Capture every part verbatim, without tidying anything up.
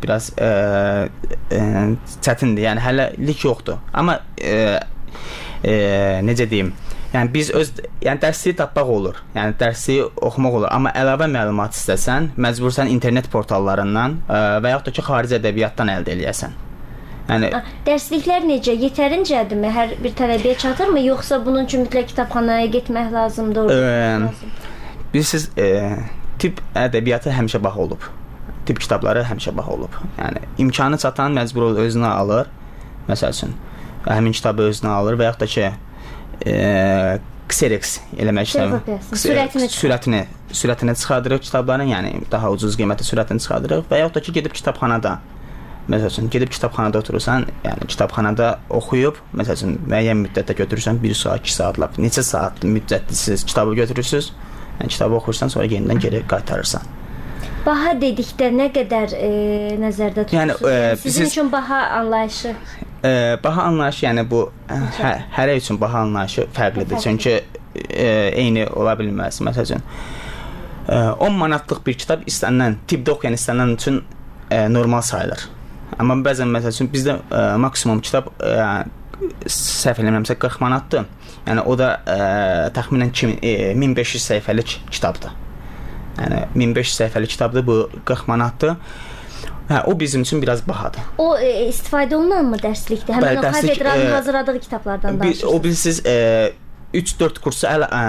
biraz e, e, çətindir. Yəni hələlik yoxdur. Amma e, e, necə deyim? Yəni biz öz yəni dərsliyi tapmaq olur. Yəni dərsliyi oxumaq olur. Amma əlavə məlumat istəsən, məcbursan internet portallarından ə, və yaxud da ki, xarici ədəbiyyatdan əldə eləyəsən. Yəni dərsliklər necə? Yetərincədirmi? Hər bir tələbəyə çatırmı, yoxsa bunun üçün mütləq kitabxanaya getmək lazımdır? Ə, bilirsiniz, e, tibb ədəbiyyatı həmişə baha olub. Tibb kitabları həmişə baha olub. Yəni imkanı çatan məcbur olur özünə alır. Məsəl üçün həmin kitabı özünə alır və yaxud da ki e, Xerox eləmək istəyir. Sürətini sürətini sürətini çıxardırıq kitabların, yəni daha ucuz qiymətə sürətini çıxardırıq və yaxud da ki gedib kitabxanada məsəl üçün gedib kitabxanada oturursan, yəni kitabxanada oxuyub, məsəl üçün müəyyən müddətdə götürürsən, bir saat, iki saatla, neçə saat müddətli siz kitabı götürürsüz, yəni kitabı oxursan, sonra yenidən geri qaytarırsan. Baha dedikdə nə qədər e, nəzərdə tutursunuz? Yəni, e, sizin siz, üçün baha anlayışı? E, baha anlayışı, yəni bu hə, hərə üçün baha anlayışı fərqlidir. Çünki e, eyni ola bilməz. Məsəl üçün e, on manatlıq bir kitab istənilən, tibbdə oxuyan istənilən üçün e, normal sayılır. Amma bəzən məsəl üçün bizdə ə, maksimum kitab ə, səhv eləmirəmsə qırx manatdır. Yəni o da ə, təxminən min beş yüz səhifəlik kitabdır. Yəni min beş yüz səhifəlik kitabdır, bu qırx manatdır. Hə, o bizim üçün biraz bahadır. O e, istifadə olunanmı dərslikdə? Həmin o kafedranın hazırladığı kitablardan danışırsınız. O bilirsiniz, üç dörd kursu əl, ə,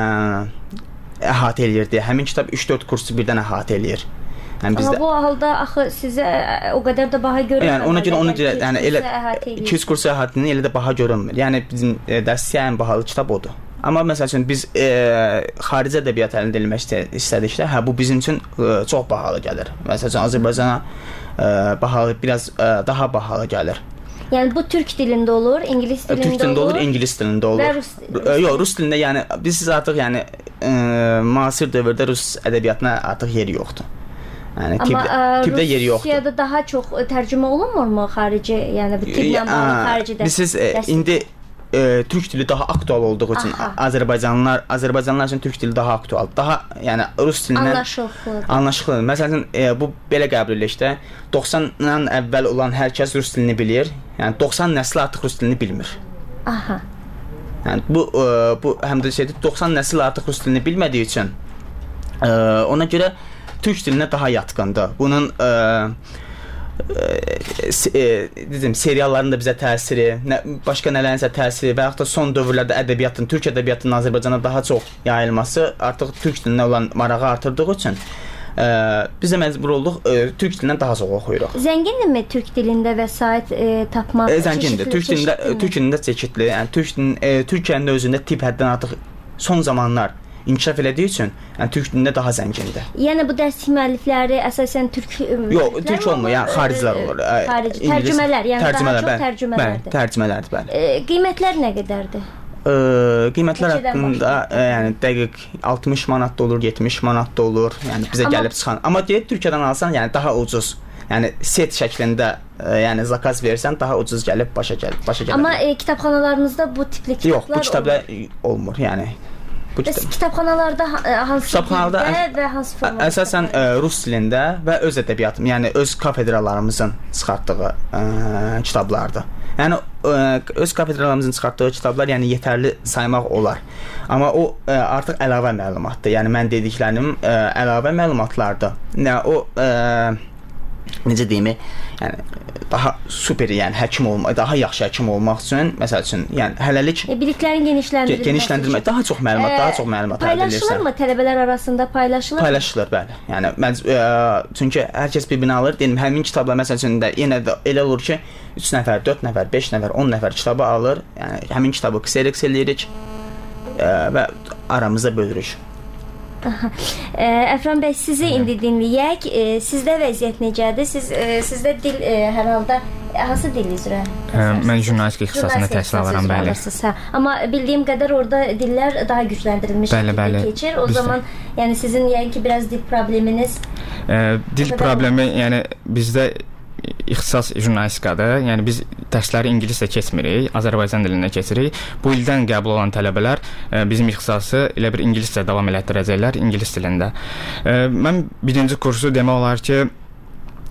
əhatə eləyir deyə. Həmin kitab üç dörd kursu birdən əhatə eləyir. Yəni bizdə, amma bu halda axı sizə o qədər də baha görünmür. Yəni ona görə ona görə yəni elə iki yüz kursu əhatəsində elə də baha görünmür. Yəni bizim e, dərsliyə ən bahalı kitab odur. Amma məsəl üçün biz e, xarici ədəbiyyat əldə etmək istədikdə, hə bu bizim üçün e, çox bahalı gəlir. Məsəl üçün Azərbaycana e, bahalı, biraz e, daha bahalı gəlir. Yəni bu türk dilində olur, ingilis dilində olur. Türk dilində olur, ingilis dilində olur. Və rus, rus yox, rus dilində, yəni biz artıq yəni e, müasir dövrdə rus ədəbiyyatına artıq yeri yoxdur. Yəni tibbdə, tibbdə yeri yoxdur. Rusiyada daha çox tərcümə olunmurmu xarici, yəni bu tibblə bağlı xaricidə? Biz indi e, türk dili daha aktual olduğu üçün Aha. Azərbaycanlılar, Azərbaycanlılar üçün türk dili daha aktual. Daha yəni rus dilindən anlaşılıqlıdır. Anlaşılıqlıdır. Məsələn, e, bu belə qəbul edilir də doxsandan əvvəl olan hər kəs rus dilini bilir. Yəni doxsan nəsli artıq rus dilini bilmir. Aha. Yəni bu e, bu həm də şeydir, doxsan nəsil artıq rus dilini bilmədiyi üçün e, ona görə türk dilinə daha yatqındır. Bunun ə, ə, dedim, serialların da bizə təsiri, nə, başqa nələrinsə təsiri və yaxud da son dövrlərdə ədəbiyyatın, türk ədəbiyyatının Azərbaycana daha çox yayılması artıq türk dilinə olan marağı artırdığı üçün ə, bizə məcbur olduq ə, türk dilindən daha çox oxuyuruq. Zəngindirmi türk dilində vəsait ə, tapmaq? E, zəngindir. Türk dilində, türk dilində çeşidli. Yəni türk dilinin, e, Türkiyənin özündə tibb həddən artıq son zamanlar inkişaf elədiyi üçün, yəni türk dilində daha zəngindir. Yəni bu dərs müəllifləri əsasən türk Yox, türk olmur, yəni xaricilər olur. Xarici tərcümələr, yəni tərcümələr, daha çox tərcümələrdir. Tərcümələrdir, bəli. E, qiymətlər nə qədərdir? E, qiymətlər haqqında, e, yəni dəqiq altmış manat da olur, yetmiş manat da olur. Yəni bizə amma gəlib çıxan. Amma deyək Türkiyədən alsan, yəni daha ucuz. Yəni set şəklində, e, yəni zakaz versən daha ucuz gəlib başa gəlir, başa gəlir. Amma e, kitabxanalarınızda bu tipli kitablar yox, bu kitablar olmur, yəni. Bəs kitabxanalarda hansı kitabxanalarda dildə və hansı formada? Əsasən ə, rus dilində və öz ədəbiyyatım, yəni öz kafedralarımızın çıxartdığı ə, kitablardır. Yəni ə, öz kafedralarımızın çıxartdığı kitablar yəni yetərli saymaq olar. Amma o ə, artıq əlavə məlumatdır. Yəni mən dediklərim ə, əlavə məlumatlardır. Yəni o ə, necə deyim, yəni daha super, yəni həkim olmaq, daha yaxşı həkim olmaq üçün, məsəl üçün, yəni hələlik e, biliklərin genişləndirilməsi, genişləndirmək, daha çox məlumat, e, daha çox məlumat əldə edirsən. Paylaşılırmı tələbələr arasında paylaşılır? Paylaşılır, bəli. Yəni mən e, çünki hər kəs bir-birini alır. Deyim, həmin kitablar məsəl üçün də yenə də elə olur ki, üç nəfər, dörd nəfər, beş nəfər, on nəfər kitabı alır. Yəni həmin kitabı Xerox eləyirik e, və aramızda bölürük. Əfran bəy, sizi indi dinləyək. E, sizdə vəziyyət necədir? Siz e, sizdə dil e, hər halda hansı dil üzrə? Mən jurnalistika ixtisasında təhsil alıram, bəli. Hə. Amma bildiyim qədər orada dillər daha gücləndirilmiş şəkildə keçir. O Biz zaman də. yəni sizin yəni ki biraz dil probleminiz e, dil problemi, yəni bizdə ixtisas jurnalistikadır. Yəni biz dərsləri ingiliscə keçmirik, Azərbaycan dilində keçirik. Bu ildən qəbul olan tələbələr e, bizim ixtisası elə bir ingiliscə davam elətdirəcəklər, ingilis dilində. E, mən birinci kursu demək olar ki,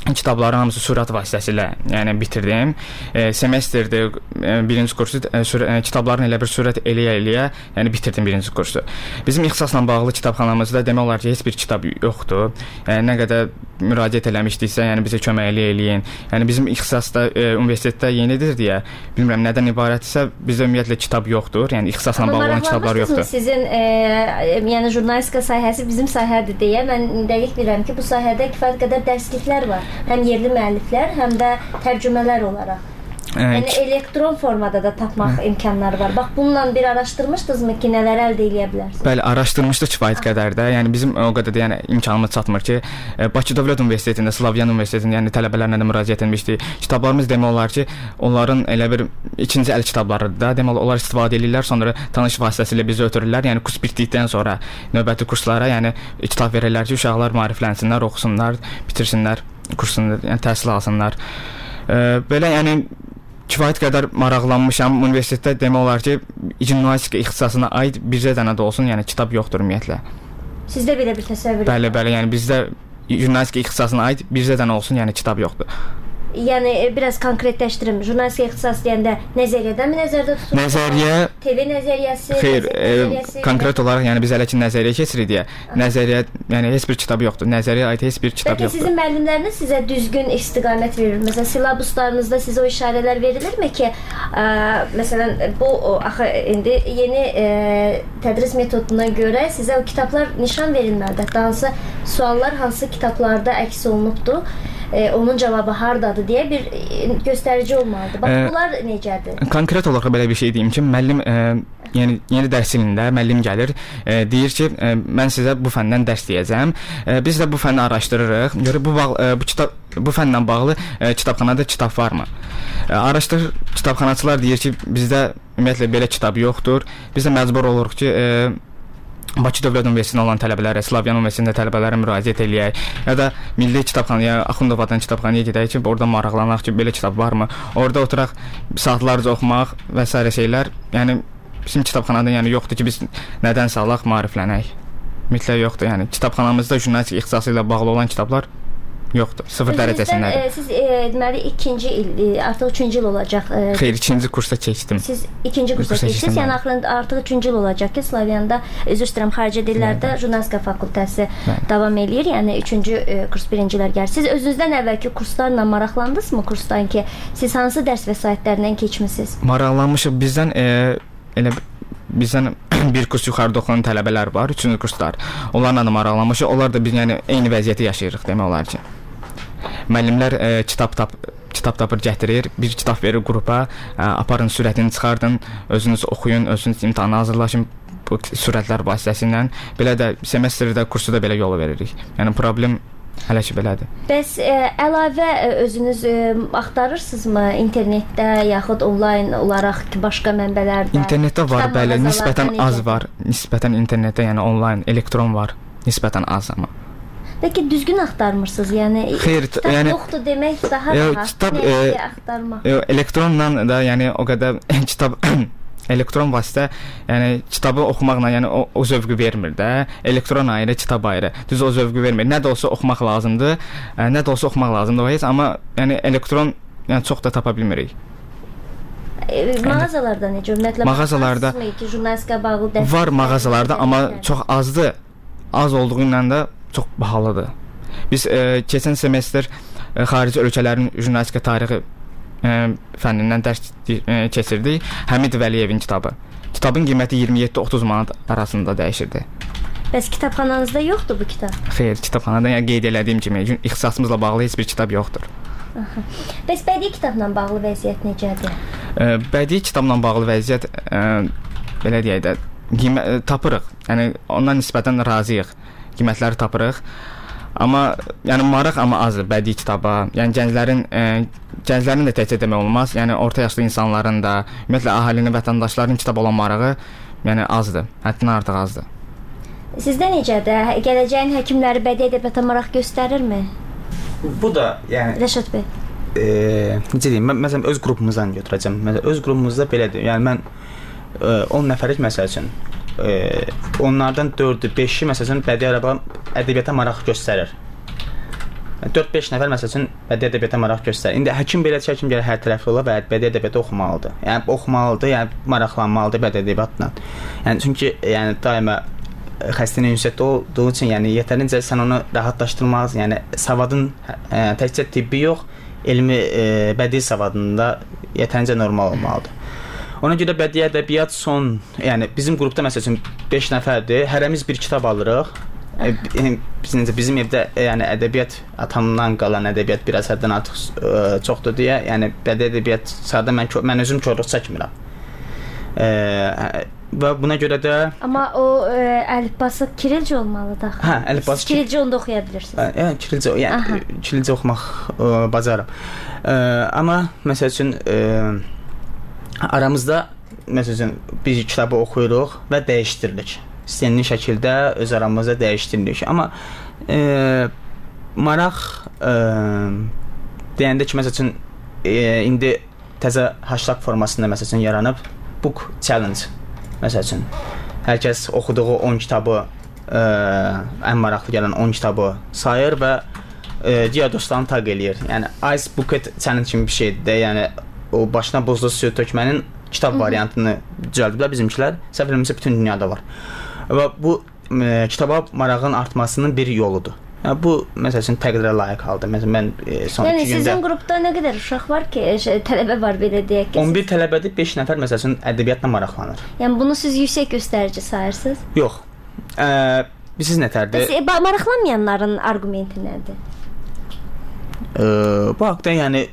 kitabları hamısı sürət vasitəsilə yəni bitirdim. E, semestrdə e, birinci kursu e, sürə, e, kitabların elə bir sürət eləyə-eləyə yəni bitirdim birinci kursu. Bizim ixtisasla bağlı kitabxanamızda demək olar ki, heç bir kitab yoxdur. Yəni nə qədər müraciət eləmişdiksə, yəni bizə kömək eləyin. Yəni bizim ixtisasda e, universitetdə yenidir deyə, bilmirəm nədən ibarətsə, bizdə ümumiyyətlə kitab yoxdur. Yəni ixtisasla bağlı olan kitablar yoxdur. Sizin e, yəni jurnalistika sahəsi bizim sahədir deyə mən dəqiq bilirəm ki, bu sahədə kifayət qədər dərsliklər var. Həm yerli müəlliflər, həm də tərcümələr olaraq. Yəni elektron formada da tapmaq imkanları var. Bax, bununla bir araşdırmışdınızmı ki, nələr əldə edə bilərsiniz? Bəli, araşdırmışdıq kifayət qədər də. Yəni bizim o qədər də yəni imkanımız çatmır ki, Bakı Dövlət Universitetində, Slavyan Universitetində yəni tələbələrlə də müraciət etmişdik. Kitablarımız demək olar ki, onların elə bir ikinci əl kitablarıdır da. Demək olar onlar istifadə edirlər, sonra tanış vasitəsilə bizi ötürürlər. Yəni kurs bitdikdən sonra növbəti kurslara yəni kitab verirlər ki, uşaqlar maariflənsinlər, oxusunlar, bitirsinlər kursunu, yəni təhsil alsınlar. E, belə yəni kifayət qədər maraqlanmışam. Universitetdə demək olar ki, jurnalistika ixtisasına aid bircə dənə də olsun, yəni kitab yoxdur ümumiyyətlə. Sizdə belə bir təsəvvür? Bəli, bəli, yəni bizdə jurnalistika ixtisasına aid bircə dənə olsun, yəni kitab yoxdur. Yəni biraz konkretləşdirim. Jurnalistika ixtisası deyəndə nəzəriyyədənmi nəzərdə tutulur? Nəzəriyyə T V nəzəriyyəsi, xeyr, nəzəriyyəsi, e, konkret olaraq yəni biz hələ ki nəzəriyyə keçirik deyə. Nəzəriyyə, yəni heç bir kitab yoxdur. Nəzəriyyəyə aid heç bir kitab Bəlkə yoxdur. Sizin müəllimləriniz sizə düzgün istiqamət verir. Məsələn, silabuslarınızda sizə o işarələr verilirmi ki, ə, məsələn, bu o, axı indi yeni ə, tədris metoduna görə sizə o kitablar nişan verilməlidir. Hansı suallar hansı kitablarda əks olunubdur? E, onun cavabı hardadır deyə bir göstərici olmalıdır. Bax, e, bunlar necədir? Konkret olaraq belə bir şey deyim ki, müəllim e, yəni yeni dərs ilində müəllim gəlir, e, deyir ki, e, mən sizə bu fəndən dərs deyəcəm. E, biz də bu fənni araşdırırıq. Görə bu e, bu kitab bu fənlə bağlı e, kitabxanada kitab varmı? E, araşdırır, kitabxanaçılar deyir ki, bizdə ümumiyyətlə belə kitab yoxdur. Biz də məcbur oluruq ki, e, Bakı Dövlət Universitetində olan tələbələrə, Slavyan Universitetində tələbələrə müraciət eləyək, ya da Milli Kitabxanaya, Axundovadan kitabxanaya gedək ki, orada maraqlanaq ki, belə kitab varmı? Orada oturaq saatlarca oxumaq və s. şeylər. Yəni bizim kitabxanada yəni yoxdur ki, biz nədənsə alaq, maariflənək. Mütləq yoxdur. Yəni kitabxanamızda jurnalistika ixtisası ilə bağlı olan kitablar yoxdur. Sıfır dərəcəsindədir. E, siz e, deməli ikinci il, e, artıq üçüncü il olacaq. E, Xeyr, ikinci kursa keçdim. Siz ikinci kursa keçdiniz. Yəni axırında artıq üçüncü il olacaq ki, Slavyanda, üzr istəyirəm, xarici dillərdə jurnalistika fakültəsi davam eləyir. Yəni üçüncü e, kurs birincilər gəlir. Siz özünüzdən əvvəlki kurslarla maraqlandınızmı? Kursdan ki, siz hansı dərs vəsaitlərindən keçmisiniz? Maraqlanmışıq. Bizdən e, elə bizdən bir kurs yuxarıda oxuyan tələbələr var, üçüncü kurslar. Onlarla da maraqlanmışıq. Onlar da biz yəni eyni vəziyyəti yaşayırıq demək olar ki. Müəllimlər e, kitab tap kitab tapır gətirir, bir kitab verir qrupa, e, aparın sürətini çıxardın, özünüz oxuyun, özünüz imtahana hazırlaşın bu sürətlər vasitəsilə. Belə də semestrdə kursu da belə yol veririk. Yəni problem hələ ki belədir. Bəs e, əlavə e, özünüz e, axtarırsınızmı internetdə yaxud onlayn olaraq ki, başqa mənbələrdə? İnternetdə var, bəli, nisbətən az var. Nisbətən internetdə, yəni onlayn, elektron var, nisbətən az amma. Bəlkə düzgün axtarmırsınız, yəni xeyr, kitab yəni, yoxdur demək daha rahat. Kitab e, axtarmaq. E, elektronla da yəni o qədər kitab elektron vasitə, yəni kitabı oxumaqla yəni o, o zövqü vermir də. Elektron ayrı, kitab ayrı. Düz o zövqü vermir. Nə də olsa oxumaq lazımdır. E, nə də olsa oxumaq lazımdır o heç, amma yəni elektron yəni çox da tapa bilmirik. E, mağazalarda necə? Ümumiyyətlə mağazalarda ki, jurnalistika bağlı dərs var mağazalarda, amma çox azdır. Az olduğu ilə də çox bahalıdır. Biz e, keçən semestr e, xarici ölkələrin jurnalistika tarixi e, fənnindən dərs e, keçirdik. Həmid Vəliyevin kitabı. Kitabın qiyməti iyirmi yeddi otuz manat arasında dəyişirdi. Bəs kitabxananızda yoxdur bu kitab? Xeyr, kitabxanada yəni qeyd elədiyim kimi ixtisasımızla bağlı heç bir kitab yoxdur. Aha. Bəs bədii kitabla bağlı vəziyyət necədir? E, bədii kitabla bağlı vəziyyət e, belə deyək də qiymət e, tapırıq. Yəni ondan nisbətən razıyıq. Qiymətləri tapırıq. Amma yəni maraq amma azdır bədii kitaba. Yəni gənclərin e, gənclərin də təkcə demək olmaz. Yəni orta yaşlı insanların da, ümumiyyətlə əhalinin, vətəndaşların kitab olan marağı yəni azdır. Həddindən artıq azdır. Sizdə necədir? Gələcəyin həkimləri bədii ədəbiyyata maraq göstərirmi? Bu da yəni Rəşad bəy. E, necə deyim? Mən məsələn öz qrupumuzdan götürəcəm. Məsələn öz qrupumuzda belədir. Yəni mən e, on nəfərlik məsəl üçün Ee, onlardan dördü, beşi məsələn bədii ədəbiyyata maraq göstərir. dörd-beş nəfər məsəl üçün bədii ədəbiyyata maraq göstərir. İndi həkim belə həkim gəlir hər tərəfli ola və bədii ədəbiyyatı oxumalıdır. Yəni oxumalıdır, yəni maraqlanmalıdır bədii ədəbiyyatla. Yəni çünki yəni daima xəstənin ünsiyyətdə olduğu üçün, yəni yetərincə sən onu rahatlaşdırmalısın. Yəni savadın ə, təkcə tibbi yox, elmi ə, bədii savadında yetərincə normal olmalıdır. Ona görə bədii ədəbiyyat son, yəni bizim qrupda məsəl üçün beş nəfərdir. Hərəmiz bir kitab alırıq. E, bizim, bizim evdə yəni ədəbiyyat atamdan qalan ədəbiyyat biraz həddən artıq ə, çoxdur deyə, yəni bədii ədəbiyyat sadə mən mən özüm çoxluq çəkmirəm. E, və buna görə də amma o ə, əlifbası kirilcə olmalıdır. Hə, əlifbası kirilcə onda oxuya bilirsiniz. Yəni kirilcə, yəni kirilcə oxumaq ə, bacarım. Ə, amma məsəl üçün ə, aramızda məsəl üçün bir kitabı oxuyuruq və dəyişdiririk. İstənilən şəkildə öz aramızda dəyişdiririk. Amma e, maraq e, deyəndə ki, məsəl üçün e, indi təzə hashtag formasında məsəl üçün yaranıb book challenge. Məsəl üçün hər kəs oxuduğu on kitabı e, ən maraqlı gələn on kitabı sayır və e, digər dostlarını taq eləyir. Yəni ice bucket challenge kimi bir şeydir də. Yəni o başına buzlu suyu tökmənin kitab variantını düzəldiblər bizimkilər. Səhv eləmirəmsə bütün dünyada var. Və bu e, kitaba marağın artmasının bir yoludur. Yəni bu məsəl üçün təqdirə layiq haldır. Məsələn mən e, son yəni, iki gündə sizin qrupda nə qədər uşaq var ki, şey, tələbə var belə deyək ki? on bir tələbədir, beş nəfər məsəl üçün ədəbiyyatla maraqlanır. Yəni bunu siz yüksək göstərici sayırsınız? Yox. Ə, siz nətərdir? Bəs e, maraqlanmayanların arqumenti nədir? Ə, bu haqda yəni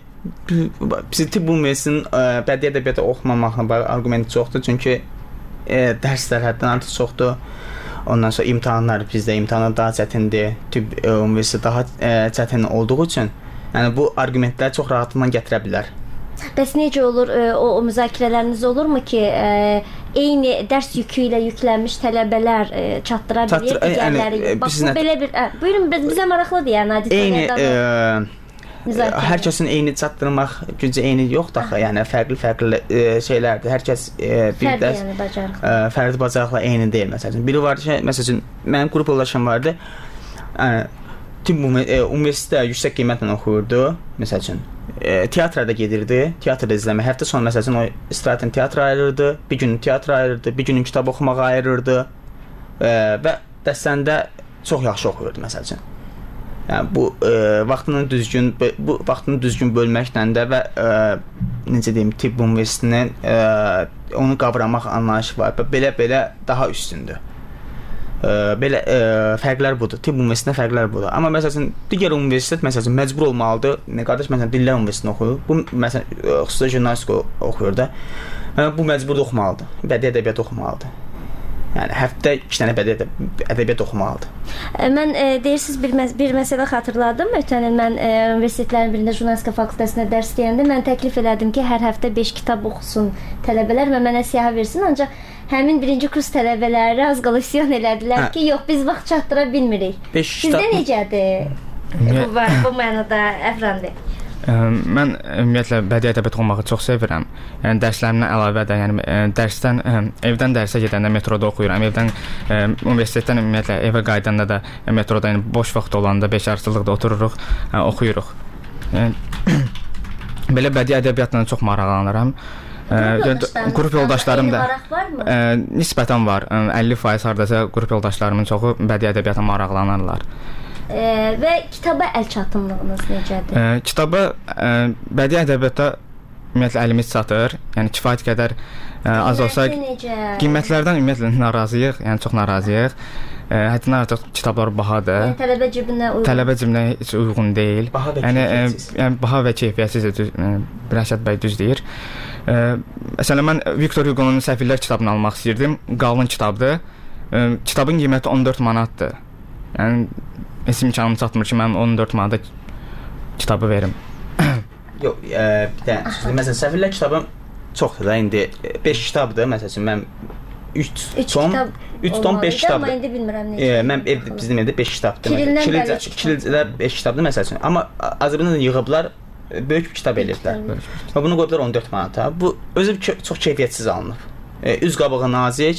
biz tibb universitetinin bədii ədəbiyyatı oxumamaqla bağlı argumenti çoxdur. Çünki e, dərslər həddən artıq çoxdur. Ondan sonra imtahanlar bizdə imtahanlar daha çətindir. Tibb e, universiteti daha e, çətin olduğu üçün yəni bu arqumentləri çox rahatlıqla gətirə bilər. Bəs necə olur e, o, o müzakirələriniz olurmu ki, e, eyni dərs yükü ilə yüklənmiş tələbələr e, çatdıra bilir digərləri? Yəni, bax bu nə... belə bir ə, buyurun bizə maraqlıdır yəni auditoriyadan. Eyni e, hər kəsin eyni çatdırmaq gücü eyni yoxdur axı. Yəni fərqli-fərqli e, şeylərdir. Hər kəs e, bir fərqli, yəni, bacarıq. E, fərqli bacarıqla eyni deyil məsələn. Biri var ki, məsələn, mənim qrup yoldaşım vardı. Yəni tibb e, universitetdə yüksək qiymətlə oxuyurdu, məsələn. E, teatrda gedirdi, teatrda izləmə. Həftə sonu məsələn o istirahətən teatra ayırırdı, bir gün teatra ayırırdı, bir gün kitab oxumağa ayırırdı. E, və dərslərində çox yaxşı oxuyurdu məsələn. Yəni bu e, vaxtını düzgün bu vaxtını düzgün bölməklə də və e, necə deyim tibb universitetinin e, onu qavramaq anlayışı var. Belə-belə daha üstündür. E, belə e, fərqlər budur. Tibb universitetində fərqlər budur. Amma məsələn digər universitet məsələn məcbur olmalıdır. Nə qardaş məsələn dillər universitetində oxuyur. Bu məsələn xüsusi jurnalistika oxuyur da. Yəni bu məcbur oxumalıdır. Bədii ədəbiyyat oxumalıdır. Yəni həftə iki dənə bədii ədəbiyyat oxumalıdır. Mən e, deyirsiniz bir, məs bir məsələ xatırladım. Ötən il mən e, universitetlərin birində jurnalistika fakültəsində dərs deyəndə mən təklif elədim ki, hər həftə beş kitab oxusun tələbələr və mənə siyahı versin. Ancaq həmin birinci kurs tələbələri az qala üsyan elədilər hə. Ki, yox biz vaxt çatdıra bilmirik. Sizdə kitab... necədir? Bu, var, bu mənada Əfran bəy. Mən ümumiyyətlə bədii ədəbiyyat oxumağı çox sevirəm. Yəni dərslərimdən əlavə də, yəni dərsdən evdən dərsə gedəndə metroda oxuyuram. Evdən universitetdən ümumiyyətlə evə qayıdanda da metroda, yəni boş vaxt olanda beşarcılıqda otururuq, oxuyuruq. Yəni belə bədii ədəbiyyatla çox maraqlanıram. Qrup yoldaşlarım da nisbətən var. əlli faiz hardasa qrup yoldaşlarımın çoxu bədii ədəbiyyata maraqlanırlar. E, və kitaba əl çatımlığınız necədir? E, kitaba e, bədii ədəbiyyatda ümumiyyətlə əlimiz çatır. Yəni kifayət qədər e, az olsa qiymətlərdən ümumiyyətlə narazıyıq, yəni çox narazıyıq. E, həddindən artıq kitablar bahadır. Yəni tələbə cibinə uyğun. Tələbə cibinə heç uyğun deyil. Baha və yəni, keyfiyyətsiz. E, yəni baha və keyfiyyətsiz e, Rəşad bəy düz deyir. E, məsələn mən Victor Hugo'nun Səfirlər kitabını almaq istəyirdim. Qalın kitabdır. E, kitabın qiyməti on dörd manatdır. Yəni heç imkanım çatmır ki, mən on dörd manata kitabı verim. Yox, e, bir dənə sözü. Məsələn, Səfirlər kitabım çoxdur da, indi beş kitabdır. Məsələn, mən üç tom, üç tom beş kitabdır. Amma indi bilmirəm necə. E, mən ev, bizim evdə beş kitabdır. Kirildən Kirildə beş kitabdır məsələn. Amma Azərbaycanda yığıblar, böyük bir kitab eləyiblər. Və bunu qoyublar on dörd manata. Bu özü çox keyfiyyətsiz alınıb. E, üz qabağı nazik,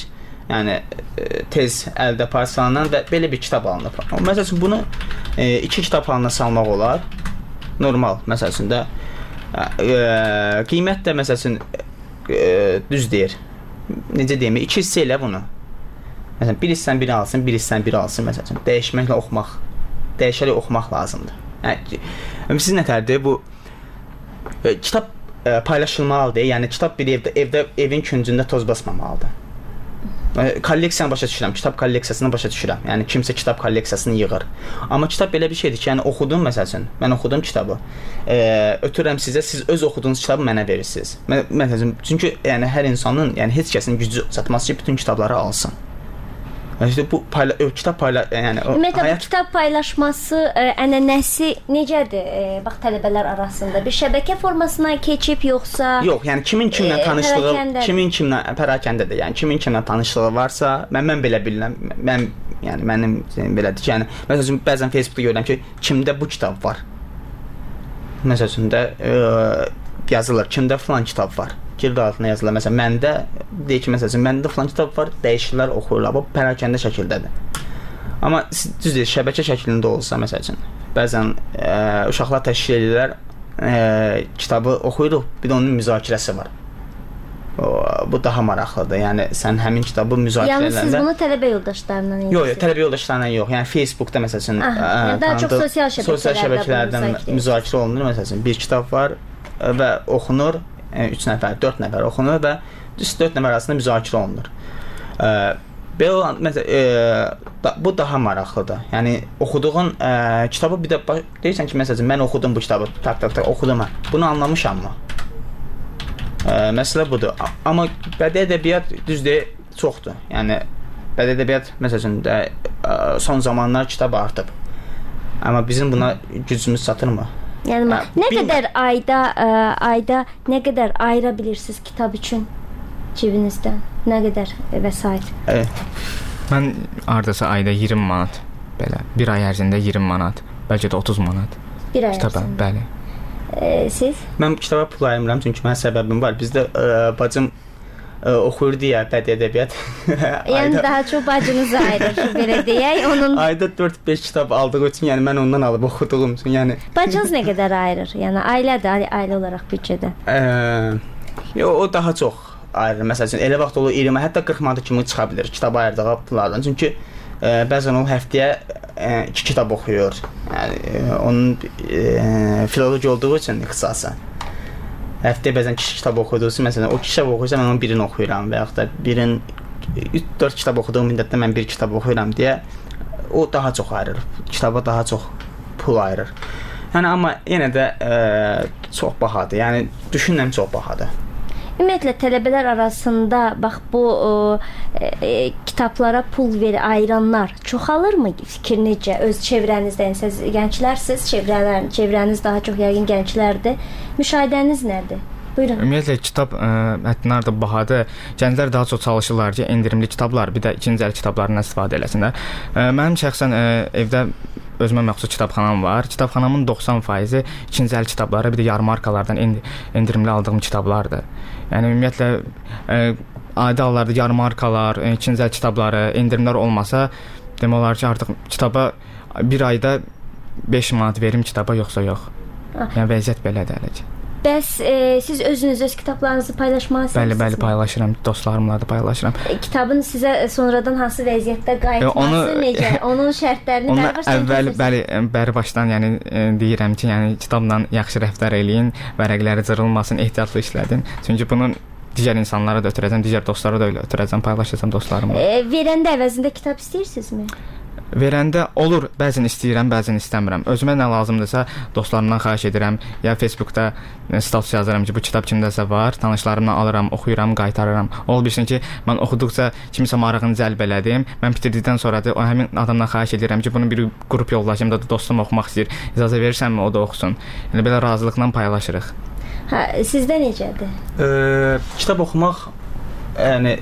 yəni e, tez əldə parçalanan və belə bir kitab alınıb. Məsəl üçün bunu e, iki kitab halına salmaq olar. Normal, məsəl üçün də e, qiymət də məsəl üçün e, düz deyir. Necə deyim, iki hissə elə bunu. Məsələn, bir hissən biri alsın, bir hissən biri alsın, məsəl üçün. Dəyişməklə oxumaq, dəyişərək oxumaq lazımdır. Yəni, siz nətərdir bu e, kitab e, paylaşılmalıdır. Yəni, kitab bir evdə, evdə evin küncündə toz basmamalıdır. Kolleksiyanı başa düşürəm, kitab kolleksiyasını başa düşürəm. Yəni kimsə kitab kolleksiyasını yığır. Amma kitab belə bir şeydir ki, yəni oxudum məsəl üçün, mən oxudum kitabı. E, ötürürəm sizə, siz öz oxuduğunuz kitabı mənə verirsiniz. Məsəl üçün, çünki yəni hər insanın, yəni heç kəsin gücü çatmaz ki, bütün kitabları alsın. İşte bu payla kitab payla yəni o Ümumiyyətlə hayat... bu kitab paylaşması ə, ənənəsi necədir? Ə, bax tələbələr arasında bir şəbəkə formasına keçib yoxsa Yox, yəni kimin kimlə ə, tanışlığı, pərakəndə... kimin kimlə pərakəndədir. Yəni kimin kimlə tanışlığı varsa, mən mən belə bilirəm. Mən yəni mənim belədir ki, yəni məsəl üçün bəzən Facebookda görürəm ki, kimdə bu kitab var. Məsəl üçün də ə, yazılır, kimdə falan kitab var. Girdi altına yazılır. Məsələn, məndə deyək ki, məsələn, məndə falan kitab var, dəyişirlər, oxuyurlar. Bu pərakəndə şəkildədir. Amma düz deyir, şəbəkə şəklində olsa, məsəl üçün, bəzən ə, uşaqlar təşkil edirlər, ə, kitabı oxuyuruq, bir də onun müzakirəsi var. O, bu daha maraqlıdır. Yəni sən həmin kitabı müzakirə edəndə. Yəni siz bunu tələbə yoldaşlarına edirsiniz? Yox, yox, tələbə yoldaşlarına yox. Yəni Facebookda məsəl üçün, Aha, yəni daha çox sosial şəbəkələrdə, sosial şəbəkələrdən müzakirə olunur. Məsəl üçün bir kitab var və oxunur. üç nəfər, dörd nəfər oxunur və düz dörd nəfər arasında müzakirə olunur. E, belə olan məsəl e, da, bu daha maraqlıdır. Yəni oxuduğun e, kitabı bir də deyirsən ki, məsələn mən oxudum bu kitabı, tak tak tak oxudum mən. Bunu anlamışam mı? E, məsələ budur. Amma bədii ədəbiyyat düzdür, çoxdur. Yəni bədii ədəbiyyat məsələn də e, son zamanlar kitab artıb. Amma bizim buna gücümüz çatırmı? Yəni hə, nə bilməm. qədər ayda ə, ayda nə qədər ayıra bilirsiniz kitab üçün cibinizdən? Nə qədər vəsait? E, mən ardasa ayda iyirmi manat belə, bir ay ərzində iyirmi manat, bəlkə də otuz manat. Bir ay kitaba, ərzində. bəli. E, siz? Mən kitaba pul ayırmıram çünki mənim səbəbim var. Bizdə ə, bacım ə, oxuyur deyə bədii ədəbiyyat. Yəni ayda... daha çox bacınızı ayırır, belə deyək. Onun ayda dörd beş kitab aldığı üçün, yəni mən ondan alıb oxuduğum üçün, yəni bacınız nə qədər ayırır? Yəni ailədə, ailə olaraq büdcədə. Ə, yo, o daha çox ayırır. Məsəl üçün elə vaxt olur iyirmi, hətta qırx manat kimi çıxa bilər kitab ayırdığı pullardan. Çünki ə, bəzən o həftəyə ə, iki kitab oxuyur. Yəni ə, onun ə, filoloji olduğu üçün ixtisası. Həftəyə bəzən kişi kitab oxuduğusu, məsələn, o kitab oxuyursa mən onun birini oxuyuram və yaxud da birin üç dörd kitab oxuduğum müddətdə mən bir kitab oxuyuram deyə o daha çox ayırır. Kitaba daha çox pul ayırır. Yəni amma yenə də ə, çox bahadır. Yəni düşünürəm çox bahadır. Ümumiyyətlə tələbələr arasında bax bu o, e, kitablara pul ver ayıranlar çoxalırmı? Fikir necə? Öz çevrənizdə, yəni siz gənclərsiz, çevrələr, çevrəniz daha çox yəqin gənclərdir. Müşahidəniz nədir? Buyurun. Ümumiyyətlə kitab ə, həddindən artıq bahadır. Gənclər daha çox çalışırlar ki, endirimli kitablar, bir də ikinci əl kitablarından istifadə eləsinlər. Ə, mənim şəxsən ə, evdə özümə məxsus kitabxanam var. Kitabxanamın doxsan faizi ikinci əl kitabları, bir də yarmarkalardan endirimli aldığım kitablardır. Yəni ümumiyyətlə ə, adi hallarda yarmarkalar, ikinci əl kitabları, endirimlər olmasa, demək olar ki, artıq kitaba bir ayda beş manat verim kitaba, yoxsa yox. Yəni vəziyyət belədir hələ. Bəs e, siz özünüz öz kitablarınızı paylaşmağı Bəli, bəli, paylaşıram. Dostlarımla da paylaşıram. E, kitabın sizə sonradan hansı vəziyyətdə qayıtması onu, necə? Onun şərtlərini bəri başdan əvvəl, bəli, bəri başdan, yəni e, deyirəm ki, yəni kitabla yaxşı rəftar eləyin, vərəqləri cırılmasın, ehtiyatlı işlədin. Çünki bunun digər insanlara da ötürəcəm, digər dostlara da ötürəcəm, paylaşacağam dostlarımla. E, verəndə əvəzində kitab istəyirsinizmi? Verəndə olur, bəzən istəyirəm, bəzən istəmirəm. Özümə nə lazımdırsa dostlarımdan xahiş edirəm, ya Facebookda status yazıram ki, bu kitab kimdəsə var, tanışlarımdan alıram, oxuyuram, qaytarıram. Ol bilsin ki, mən oxuduqca kimsə marağını cəlb elədim. Mən bitirdikdən sonra da o həmin adamdan xahiş edirəm ki, bunu bir qrup yoldaşım da dostum oxumaq istəyir. İcazə verirsənmi, o da oxusun. Yəni belə razılıqla paylaşırıq. Hə, sizdə necədir? E, kitab oxumaq yəni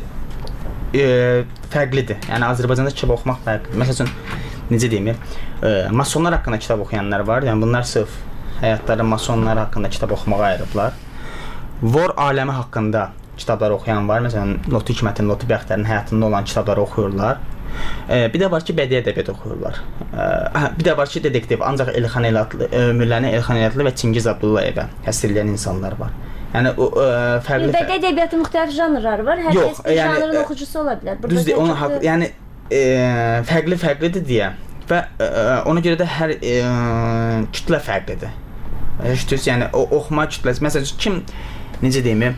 e, fərqlidir. Yəni Azərbaycanda kitab oxumaq fərqlidir. Məsələn, necə deyim, e, masonlar haqqında kitab oxuyanlar var. Yəni bunlar sırf həyatları masonlar haqqında kitab oxumağa ayırıblar. Vor aləmi haqqında kitablar oxuyan var. Məsələn, Lotu Hikmətin, Lotu Bəxtərin həyatında olan kitabları oxuyurlar. Bir də var ki, bədii ədəbiyyat oxuyurlar. Bir də var ki, detektiv, ancaq Elxan Elatlı, ömürlərini Elxan Elatlı və Çingiz Abdullayevə həsr edən insanlar var. Yəni o fərqli bədii ədəbiyyatın müxtəlif janrları var. Hər kəs bir janrın oxucusu ola bilər. Düzdür, onun haqqı, yəni fərqli-fərqlidir deyə və ona görə də hər kütlə fərqlidir. Yəni oxuma kütləsi, məsələn, kim necə deyim,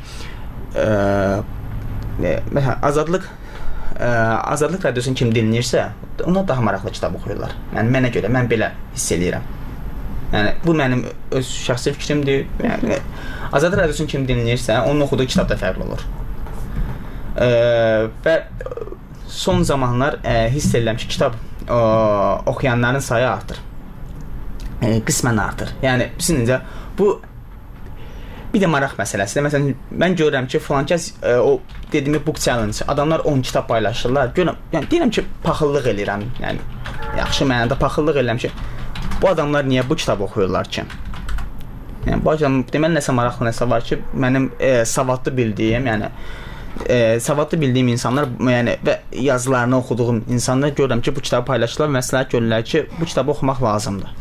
məsələn, Azadlıq Azadlıq radiosunu kim dinləyirsə, ona daha maraqlı kitab oxuyurlar. Yəni mənə görə, mən belə hiss eləyirəm. Yəni bu mənim öz şəxsi fikrimdir. Yəni Azadlıq radiosunu kim dinləyirsə, onun oxuduğu kitab da fərqli olur. Və son zamanlar hiss edirəm ki, kitab oxuyanların sayı artır. Qismən artır. Yəni bizcə bu bir də maraq məsələsidir. Məsələn, mən görürəm ki, filankəs o dediyim book challenge, adamlar on kitab paylaşırlar. Görürəm, yəni deyirəm ki, paxıllıq eləyirəm. Yəni yaxşı mənada paxıllıq eləyirəm ki, bu adamlar niyə bu kitab oxuyurlar ki? Yəni bu adam deməli nəsə maraqlı nəsə var ki, mənim e, savadlı bildiyim, yəni e, savadlı bildiyim insanlar, yəni və yazılarını oxuduğum insanlar görürəm ki, bu kitabı paylaşırlar və məsləhət görürlər ki, bu kitabı oxumaq lazımdır.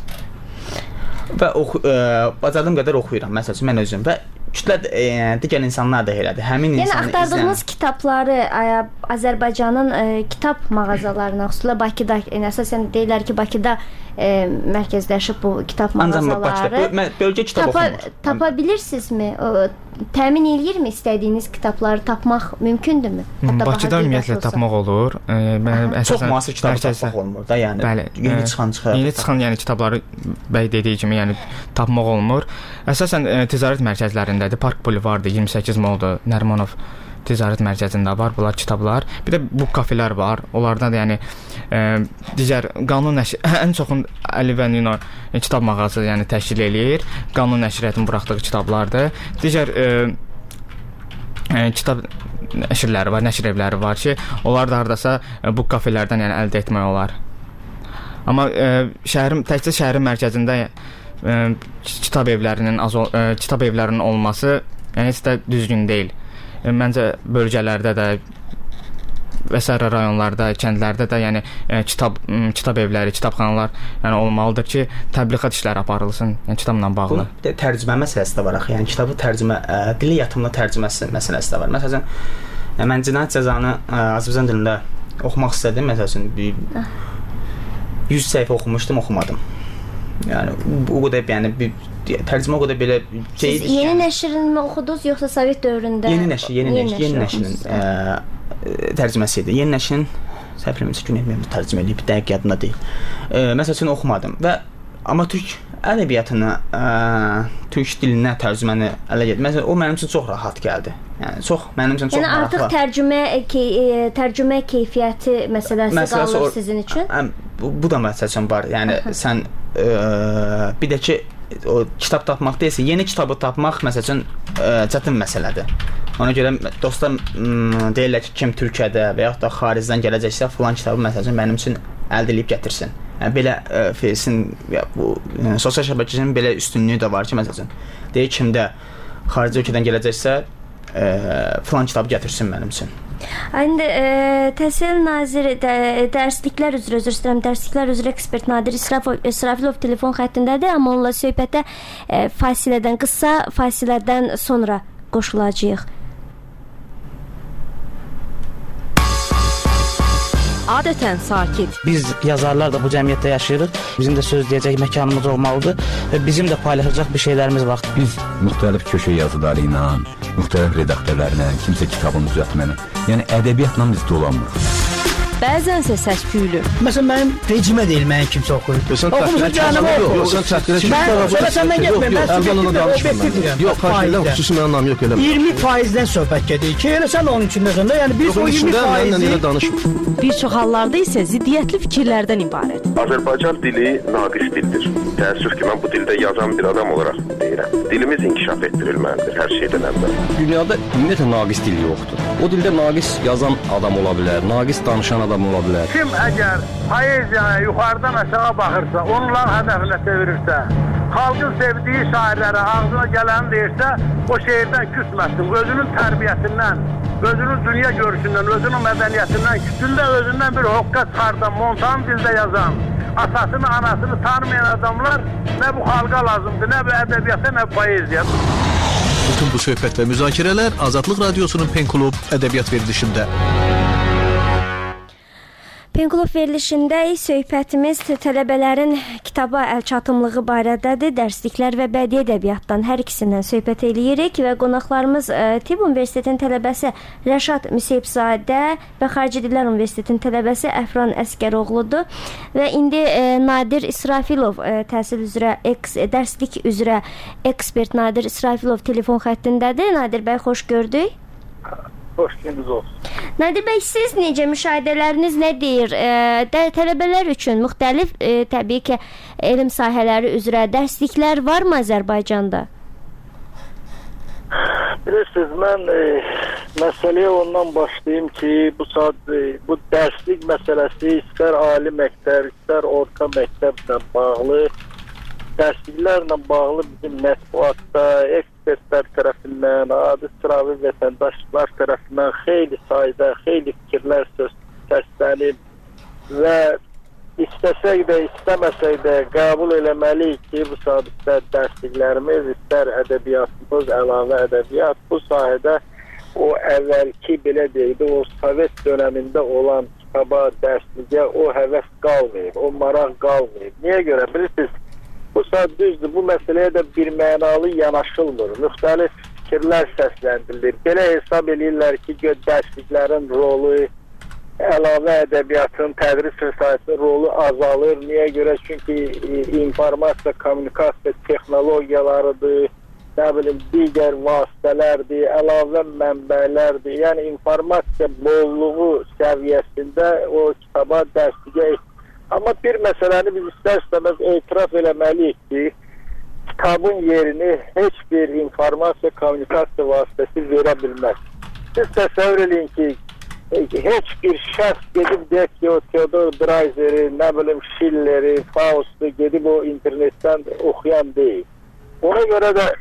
Və oxu, e, bacardığım qədər oxuyuram, məsəl üçün mən özüm və kütlə e, digər insanlar da elədir. Həmin yəni, insanı axtardığınız izləyən... kitabları ə, Azərbaycanın ə, kitab mağazalarına, xüsusilə Bakıda, yəni, əsasən deyirlər ki, Bakıda ə, mərkəzləşib bu kitab mağazaları. Bakıda, bölgə kitab tapa, oxumur. Tapa bilirsinizmi? O, təmin eləyirmi istədiyiniz kitabları tapmaq mümkündürmü? Hətta Bakıda ümumiyyətlə tapmaq olur. E, mən əsasən çox müasir kitab tapmaq olmur da, yəni. Bəli, yeni çıxan çıxır. Yeni çıxan yəni kitabları bəy dediyi kimi, yəni tapmaq olmur. Əsasən e, ticarət mərkəzlərindədir. Park Boulevarddır, iyirmi səkkiz Moldur, Nərimanov ticarət mərkəzində var bunlar kitablar. Bir də bu kafelər var. Onlarda da yəni e, digər qanun nəşr ən çoxun Əli və Nino e, kitab mağazası yəni təşkil eləyir. Qanun nəşriyyatının buraxdığı kitablardır. Digər e, e, kitab nəşrləri var, nəşr evləri var ki, onlar da hardasa e, bu kafelərdən yəni əldə etmək olar. Amma e, şəhərin təkcə şəhərin mərkəzində e, kitab evlərinin az e, kitab evlərinin olması yəni heç də düzgün deyil. E, məncə bölgələrdə də və sair rayonlarda, kəndlərdə də yəni e, kitab kitab evləri, kitabxanalar yəni olmalıdır ki, təbliğat işləri aparılsın, yəni kitabla bağlı. Bu də tərcümə məsələsi də var axı. Yəni kitabı tərcümə, ə, dili yatımlı tərcüməsi məsələsi də var. Məsələn, yəni, mən Cinayət Cəzanı ə, Azərbaycan dilində oxumaq istədim. Məsələn, bir yüz səhifə oxumuşdum, oxumadım. Yəni bu qədər yəni bir tərcümə o qədər belə şey. Siz yeni yəni. Nəşrini oxudunuz yoxsa Sovet dövründə? Yeni nəşr, yeni nəşr, yeni nəşrin ə, tərcüməsi idi. Yeni nəşrin səhv eləmirəmsə gün elməyəm tərcümə eləyib, dəqiq yadımda deyil. Ə, məsəl üçün oxumadım və amma türk ədəbiyyatını, ə, türk dilinə tərcüməni ələ getdim. Məsələn, o mənim üçün çox rahat gəldi. Yəni çox mənim üçün çox yəni, maraqlı. Yəni artıq tərcümə key, e, tərcümə keyfiyyəti məsələsi, məsələsi qalır o, sizin üçün? Ə, bu, bu da məsəl üçün var. Yəni Aha. sən ə, bir də ki o kitab tapmaq deyilsə, yeni kitabı tapmaq məsəl üçün ə, çətin məsələdir. Ona görə dostlar m, deyirlər ki, kim Türkiyədə və yaxud da xaricdən gələcəksə, filan kitabı məsəl üçün mənim üçün əldə edib gətirsin. Yəni belə ə, Feysin ya bu ə, sosial şəbəkənin belə üstünlüyü də var ki, məsəl üçün deyir kimdə xarici ölkədən gələcəksə, ə, filan kitabı gətirsin mənim üçün. İndi e, Təhsil naziri də, dərsliklər üzrə, üzr istəyirəm, dərsliklər üzrə ekspert Nadir İsrafilov telefon xəttindədir, amma onunla söhbətə e, fasilədən, qısa fasilədən sonra qoşulacağıq. Adətən sakit. Biz yazarlar da bu cəmiyyətdə yaşayırıq. Bizim də söz deyəcək məkanımız olmalıdır və bizim də paylaşacaq bir şeylərimiz var. Biz müxtəlif köşə yazıları ilə, müxtəlif redaktörlərlə, kimsə kitabını düzəltməni, yəni ədəbiyyatla biz dolanmırıq. Bəzənsə səs-küylü. Məsələn, mənim vecimə deyil, mənim kimsə oxuyur. Oxumuşun canımı oxuyur. Yox, sən çəkdirə ki, mən səndən getməyim, mən sübyektdir, obyektivdirəm. Yox, xahiyyələ xüsusi mənim anlam yox, eləmə. iyirmi faizdən söhbət gedir ki, elə sən onun içindəsən də, yəni biz o iyirmi faizi... Bir çox hallarda isə ziddiyyətli fikirlərdən ibarət. Azərbaycan dili naqis dildir. Təəssüf ki, mən bu dildə yazan bir adam olaraq deyirəm. Dilimiz inkişaf etdirilməlidir hər şeydən əvvəl. Dünyada ümumiyyətlə naqis dil yoxdur. O dildə naqis yazan adam ola bilər, naqis danışan adam ola bilər. Kim əgər poeziyaya yuxarıdan aşağı baxırsa, onların hədəfinə çevirirsə, xalqın sevdiyi şairlərə ağzına gələni deyirsə, o şeirdən küsməsin. Özünün tərbiyəsindən, özünün dünya görüşündən, özünün mədəniyyətindən, kütündə özündən bir hoqqa çıxardan, montan dildə yazan, atasını, anasını tanımayan adamlar nə bu xalqa lazımdır, nə bu ədəbiyyata, nə bu poeziya. Bütün bu söhbət və müzakirələr Azadlıq Radiosunun Pen Klub ədəbiyyat verilişində. Pen Klub verilişində söhbətimiz tələbələrin kitaba əlçatımlığı barədədir. Dərsliklər və bədii ədəbiyyatdan hər ikisindən söhbət eləyirik və qonaqlarımız Tibb Universitetinin tələbəsi Rəşad Müseyibzadə və Xarici Dillər Universitetinin tələbəsi Əfran Əskəroğludur və indi Nadir İsrafilov təhsil üzrə dərslik üzrə ekspert Nadir İsrafilov telefon xəttindədir. Nadir bəy, xoş gördük. Xoş gəldiniz olsun. Nadir bəy, siz necə, müşahidələriniz nə deyir? E, tələbələr üçün müxtəlif, e, təbii ki, elm sahələri üzrə dərsliklər varmı Azərbaycanda? Bilirsiniz, mən e, məsələyə ondan başlayayım ki, bu saat e, bu dərslik məsələsi istər ali məktəb, istər orta məktəblə bağlı, dərsliklərlə bağlı bizim mətbuatda, ekspertlər tərəfindən, adi sıravi vətəndaşlar tərəfindən xeyli sayda, xeyli fikirlər söz səslənib və istəsək də, istəməsək də qəbul eləməliyik ki, bu saat istər dərsliklərimiz, istər ədəbiyyatımız, əlavə ədəbiyyat bu sahədə o əvvəlki, belə deyildi, o Sovet dönəmində olan kitaba, dərsliyə o həvəs qalmayıb, o maraq qalmayıb. Niyə görə? Bilirsiniz, bu saat düzdür, bu məsələyə də bir mənalı yanaşılmır. Müxtəlif fikirlər səsləndirilir. Belə hesab edirlər ki, dərsliklərin rolu, əlavə ədəbiyyatın, tədris vəsaitinin rolu azalır. Niyə görə? Çünki informasiya, kommunikasiya texnologiyalarıdır, nə bilim, digər vasitələrdir, əlavə mənbələrdir. Yəni, informasiya bolluğu səviyyəsində o kitaba, dərsliyə Amma bir məsələni biz istər-istəməz etiraf eləməliyik ki, kitabın yerini heç bir informasiya, kommunikasiya vasitəsi verə bilməz. Siz təsəvvür edin ki, heç bir şəxs gedib deyək ki, o Theodor Dreiseri, nə bilim Schilleri, Faust'u gedib o internetdən oxuyan deyil. Ona görə də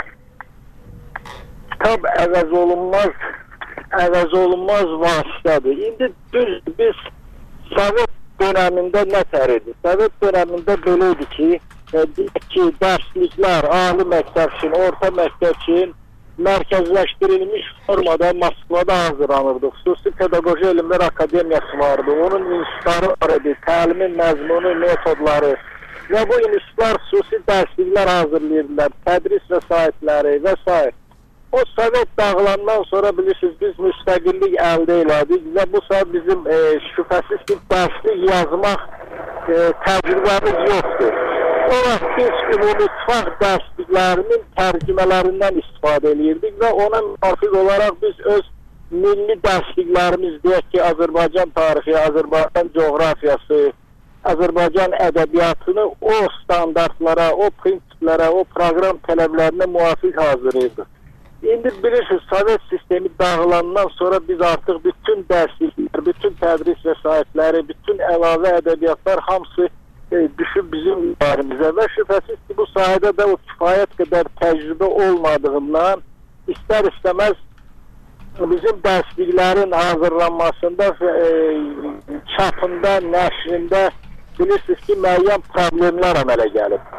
kitab əvəz olunmaz, əvəz olunmaz vasitədir. İndi düz biz Sovet dönəmində nə təridir? Sovet dönəmində belə idi ki, e, ki, dərsliklər, ali məktəb üçün, orta məktəb üçün mərkəzləşdirilmiş formada Moskvada hazırlanırdı. Xüsusi Pedaqoji Elmlər Akademiyası vardı. Onun institutları var idi, təlimin məzmunu, metodları və bu institutlar xüsusi dərsliklər hazırlayırdılar, tədris vəsaitləri və s. O Sovet dağılandan sonra bilirsiniz, biz müstəqillik əldə elədik və bu saat bizim e, şübhəsiz ki, dərslik yazmaq e, təcrübəmiz yoxdur. O vaxt biz ümumi ittifaq dərsliklərinin tərcümələrindən istifadə edirdik və ona müvafiq olaraq biz öz milli dərsliklərimiz, deyək ki, Azərbaycan tarixi, Azərbaycan coğrafiyası, Azərbaycan ədəbiyyatını o standartlara, o prinsiplərə, o proqram tələblərinə müvafiq hazırlayırdıq. İndi bilirsiniz, Sovet sistemi dağılandan sonra biz artıq bütün dərsliklər, bütün tədris vəsaitləri, bütün əlavə ədəbiyyatlar hamısı e, düşüb bizim üzərimizə və şübhəsiz ki, bu sahədə də o kifayət qədər təcrübə olmadığından istər-istəməz bizim dərsliklərin hazırlanmasında, e, çapında, nəşrində bilirsiniz ki, müəyyən problemlər əmələ gəlib.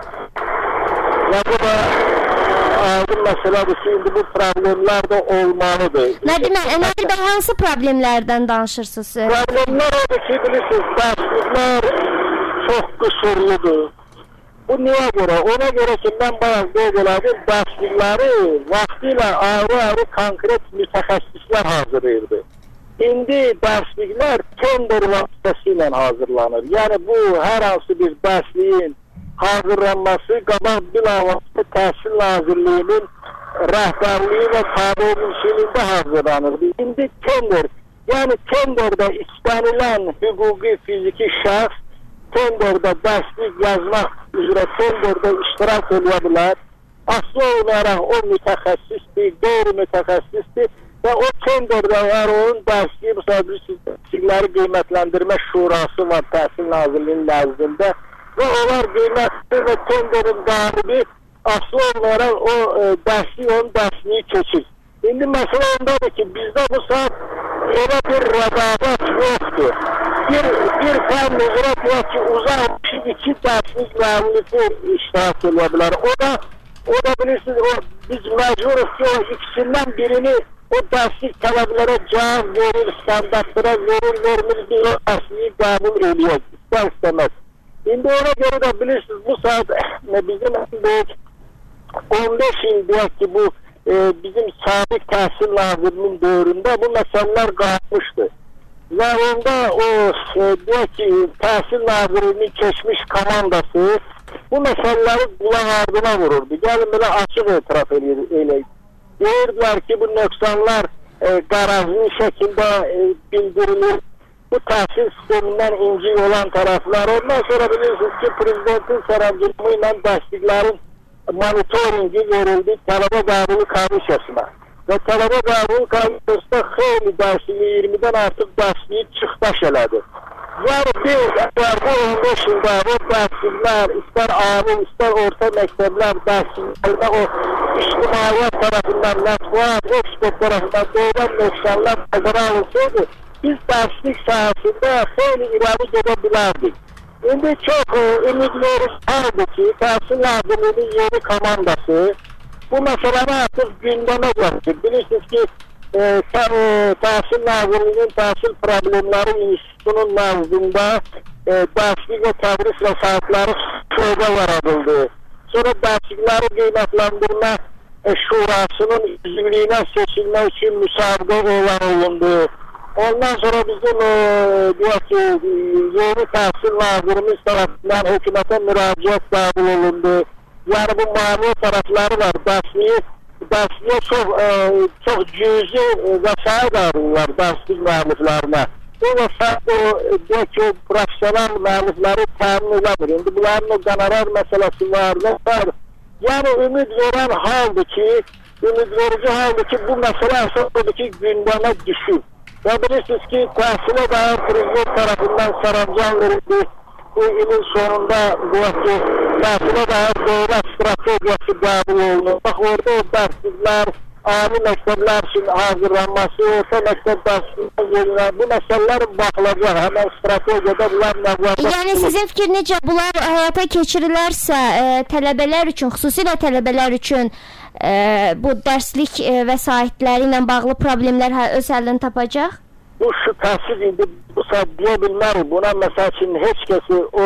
Və bu da aydın məsələdir ki, indi bu problemlər də olmalıdır. Nədir bəy, hansı problemlərdən danışırsınız? Problemlər odur ki, bilirsiniz, dərsliklər çox qüsurludur. Bu niyə görə? Ona görə ki, mən bayaq qeyd elədim, dərslikləri vaxtilə ayrı-ayrı konkret mütəxəssislər hazırlayırdı. İndi dərsliklər tender vasitəsilə hazırlanır. Yəni bu, hər hansı bir dərsliyin hazırlanması qabaq bilavasitə Təhsil Nazirliyinin rəhbərliyi və tabiçiliyində hazırlanırdı. İndi tender, yəni tenderdə istənilən hüquqi, fiziki şəxs tenderdə dərslik yazmaq üzrə tenderdə iştirak edə bilər. Aslı olaraq o mütəxəssisdir, qeyri-mütəxəssisdir və o tenderdə əgər onun dərsliyi, bu dərslikləri qiymətləndirmə şurası var Təhsil Nazirliyinin nəzdində və onlar qiymətli və tenderin qalibi aslı olmayarak o e, dersliği, onun dersliği keçir. İndi məsələ ondadır ki, bizdə bu saat elə bir rəqabət yoxdur. Bir, bir fen üzrə deyək ki, uzaq iki dərslik müəllifi iştirak edə bilər. O da, o da bilirsiniz, o, biz məcburuz ki, o ikisindən birini o dərslik tələblərə cavab verir, standartlara verir, vermir, bir o dərsliyi qəbul eləyək, istər istəməz. İndi ona görə də bilirsiniz, bu saat bizim böyük on beş il deyək ki, bu e, bizim sabit təhsil nazirinin dövründə bu məsələlər qalmışdı. Və onda o e, deyək ki, təhsil nazirinin keçmiş komandası bu məsələləri qulaq ardına vururdu. Gəlin belə açıq etiraf eləyək. Deyirdilər ki, bu nöqsanlar e, qarazlı şəkildə e, bildirilir. Bu təhsil sistemindən incik olan tərəflər. Ondan sonra bilirsiniz ki, prezidentin sərəncamı ilə dərsliklərin monitoringi verildi tələbə qəbulu komissiyasına. Və tələbə qəbulu komissiyasında xeyli dərsliyi, iyirmidən artıq dərsliyi çıxdaş elədi. Yəni biz əgər bu on beş ildə bu dərsliklər, istər ali, istər orta məktəblər dərsliklərdə o ictimaiyyət tərəfindən, mətbuat, ekspert tərəfindən doğulan nöqsanlar nəzərə alınsaydı, biz dərslik sahəsində xeyli irəli gedə bilərdik. İndi çox e, ümidleriz vardı ki, Təhsil Nazirliyinin yeni komandası bu məsələni artıq gündəmə gətirir. Bilirsiniz ki, e, Təhsil Nazirliyinin Təhsil Problemləri İnstitutunun nəzdində e, dərslik və tədris vəsaitləri şöbə yaradıldı. Sonra dərslikləri qiymətləndirmə e, şurasının üzvlüyünə seçilmək üçün müsabiqə elan olundu. Ondan sonra bizim e, deyək ki, yeni təhsil nazirimiz tərəfindən hökumətə müraciət qəbul olundu. Yəni bu maliyyə tərəfləri var. Dərsliyi, dərsliyə çox, e, çox cüzi vəsait alırlar dərslik müəlliflərinə. Bu vəsait o, deyək ki, profesional müəllifləri təmin edəmir. İndi bunların o qonorar məsələsi var. var. Yəni ümid verən haldır ki, ümid verici haldır ki, bu məsələ əsasıdır ki, gündəmə düşür. Və bilirsiniz ki, təhsilə dair prezident tərəfindən sərəncam verildi. Bu ilin sonunda bu ki, təhsilə dair dövlət strategiyası qəbul olunur. Bax, orada o dərsliklər, ali məktəblər üçün hazırlanması, orta məktəb dərsliklər, bu məsələlər baxılacaq. Həmən strategiyada bunlar nəzərdə. Yəni sizin fikir necə bunlar həyata keçirilərsə, e, tələbələr üçün, xüsusilə tələbələr üçün e, bu dərslik e, vəsaitləri ilə bağlı problemlər öz həllini tapacaq? Bu şübhəsiz indi bu saat deyə bilmərik. Buna məsəl üçün heç kəsi o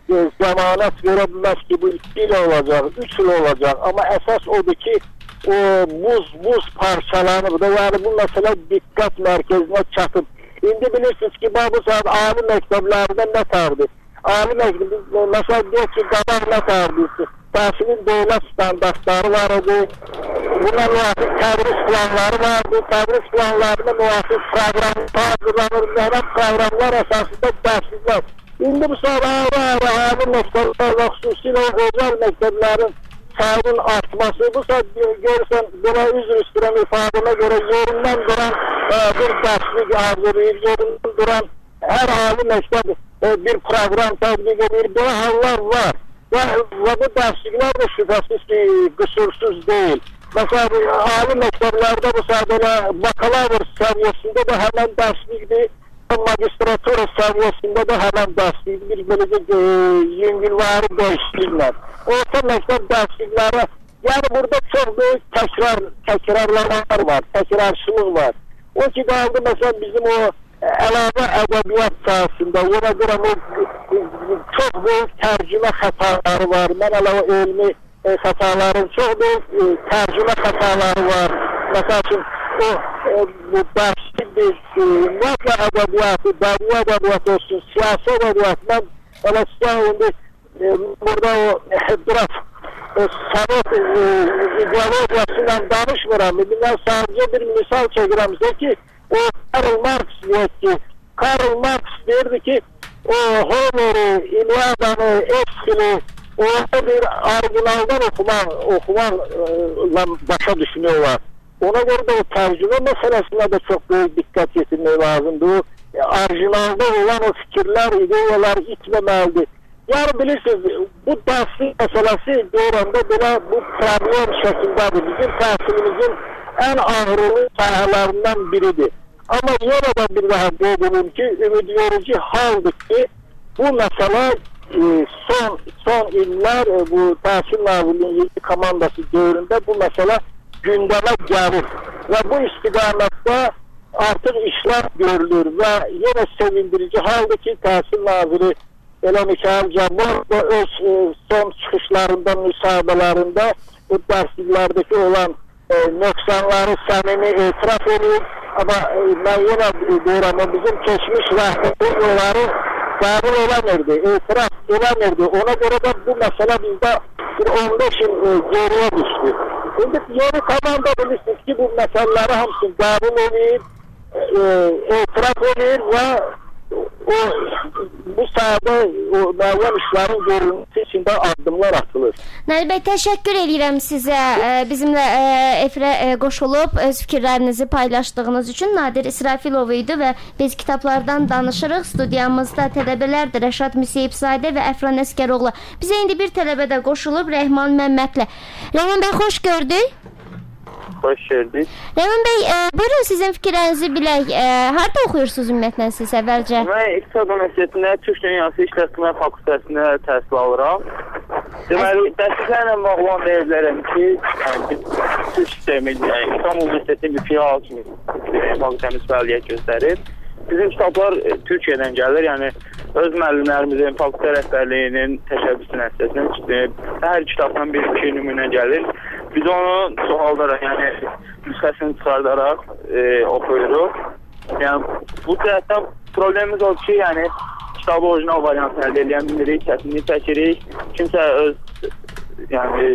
zəmanət verə bilməz ki, bu iki il olacaq, üç il olacaq. Amma əsas odur ki, o buz, buz parçalanıb da, yəni bu məsələ diqqət mərkəzinə çatıb. İndi bilirsiniz ki, bu saat ali məktəblərdə nə tərdir? Ali məktəb, məsəl deyək ki, qabaq nə tərdir? Təhsilin dövlət standartları var idi. Buna müvafiq tədris planları vardı. Tədris planlarına müvafiq proqramlar hazırlanır. Həmən proqramlar əsasında dərsliklər. İndi bu saat ayrı-ayrı ali məktəblər və xüsusilə özəl məktəblərin sayının artması. Bu saat görürsən, buna üzr istəyirəm ifadəmə görə yerindən duran e, bir dərslik hazırlayır. Yerindən duran hər ali məktəb e, bir proqram tətbiq edir. Belə hallar var. Və, və bu dərsliklər də şübhəsiz ki, qüsursuz deyil. Məsələn, ali məktəblərdə bu saat elə bakalavr səviyyəsində də həmən dərslikdir, magistratura səviyyəsində də həmən dərslikdir, bir beləcə e, yüngülvari dəyişikliklə. Orta məktəb dərslikləri, yəni burada çox böyük təkrar, təkrarlamalar var, təkrarçılıq var. O ki, qaldı məsələn bizim o əlavə ədəbiyyat sahəsində, ona görə o çox böyük tərcümə xətaları var. Mən əlavə elmi e, xətaların çox böyük e, tərcümə xətaları var. Məsəl üçün, o e, dərslikdir, e, nəqlə ədəbiyyatı, bədii ədəbiyyatı olsun, siyasi ədəbiyyatı. Mən elə sizə indi e, burada o e, biraz e, Sovet e, ideologiyasından danışmıram. Mən sadəcə bir misal çəkirəm sizə ki, o Karl Marx deyək ki, Karl Marx deyirdi ki, o Homer'i, İlyada'nı, Eschil'i, orada bir orijinaldan okumak, okumakla başa düşünüyorlar. Ona göre de o tercüme meselesine de çok büyük dikkat getirmek lazımdı. O orijinalda olan o fikirler, ideyalar itmemelidir. yani bilirsiniz, bu derslik meselesi doğranda belə bu problem şəkildədir. Bizim təhsilimizin ən ağrılı sahələrindən biridir. Amma yenə də bir daha qeyd ki, ümid verici haldır ki, bu məsələ e, son son illər e, bu Təhsil Nazirliyinin yeni komandası dövründə bu məsələ gündəmə gəlir və bu istiqamətdə artıq işlər görülür və yenə sevindirici haldır ki, Təhsil Naziri elə Mikayıl Cabbarov öz e, son çıxışlarında, müsahibələrində bu dərsliklərdəki olan e, nöqsanları səmimi etiraf edir. Amma e, mən yenə deyirəm, bizim keçmiş rəhbəri onları qəbul eləmirdi, etiraf eləmirdi. Ona görə də bu məsələ bizdə bir on beş il e, geriyə düşdü. İndi yeni komanda bilirsiniz ki, bu məsələləri hamısını qəbul edir, e, etiraf edir və o, bu sahədə müəyyən işlərin görülməsi üçün də addımlar atılır. Nail bəy, təşəkkür edirəm sizə bizimlə efirə qoşulub öz fikirlərinizi paylaşdığınız üçün. Nadir İsrafilov idi və biz kitablardan danışırıq. Studiyamızda tələbələrdir Rəşad Müseyibzadə və Əfran Əskəroğlu. Bizə indi bir tələbə də qoşulub Rəhman Məmmədlə. Rəhman bəy, xoş gördük. Hoş gördük. Rəhman bəy, e, buyurun sizin fikirlərinizi bilək. E, harada oxuyursunuz ümumiyyətlə siz əvvəlcə? Mən İqtisad Universitetində Türk Dünyası İşletmə Fakültəsində təhsil alıram. Deməli, dərsliklərlə bağlı olan deyə bilərəm ki, yəni, Türk sistemi, yəni, İstanbul Universitetinin bir filial kimi fakültəmiz fəaliyyət göstərir. Bizim kitablar e, Türkiyədən gəlir, yəni öz müəllimlərimizin, fakültə rəhbərliyinin təşəbbüsü nəticəsində hər kitabdan bir iki nümunə gəlir. Biz onu çoxaldaraq, yəni nüsxəsini çıxardaraq e, oxuyuruq. Yəni bu cəhətdən problemimiz odur ki, yəni kitabı orijinal variantını əldə edən bilirik, çətinlik çəkirik. Kimsə öz yəni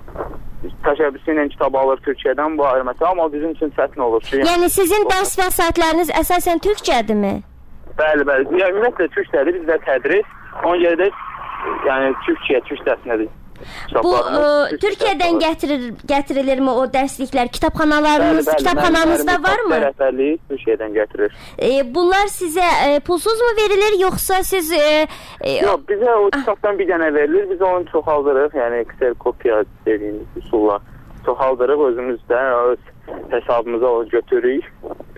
təşəbbüsü ilə kitab alır Türkiyədən, bu ayrı məsələ, amma bizim üçün çətin olur ki, yəni, yəni sizin dərs vəsaitləriniz əsasən türkcədirmi? Bəli, bəli. Yəni ümumiyyətlə türkcədir, bizdə tədris. Ona görə də yəni Türkiyə, türk dərsinədir. Bu e, Türkiyədən gətirir, gətirilirmi o dərsliklər? Kitabxanalarınız, bəli, bəli, kitabxananızda varmı? Rəhbərliyi Türkiyədən gətirir. E, bunlar sizə e, pulsuz mu verilir, yoxsa siz... E, e, Yox, bizə o kitabdan bir dənə verilir, biz onu çoxaldırıq, yəni kserokopiya dediyimiz üsulla çoxaldırıq, özümüz də öz hesabımıza o götürürük.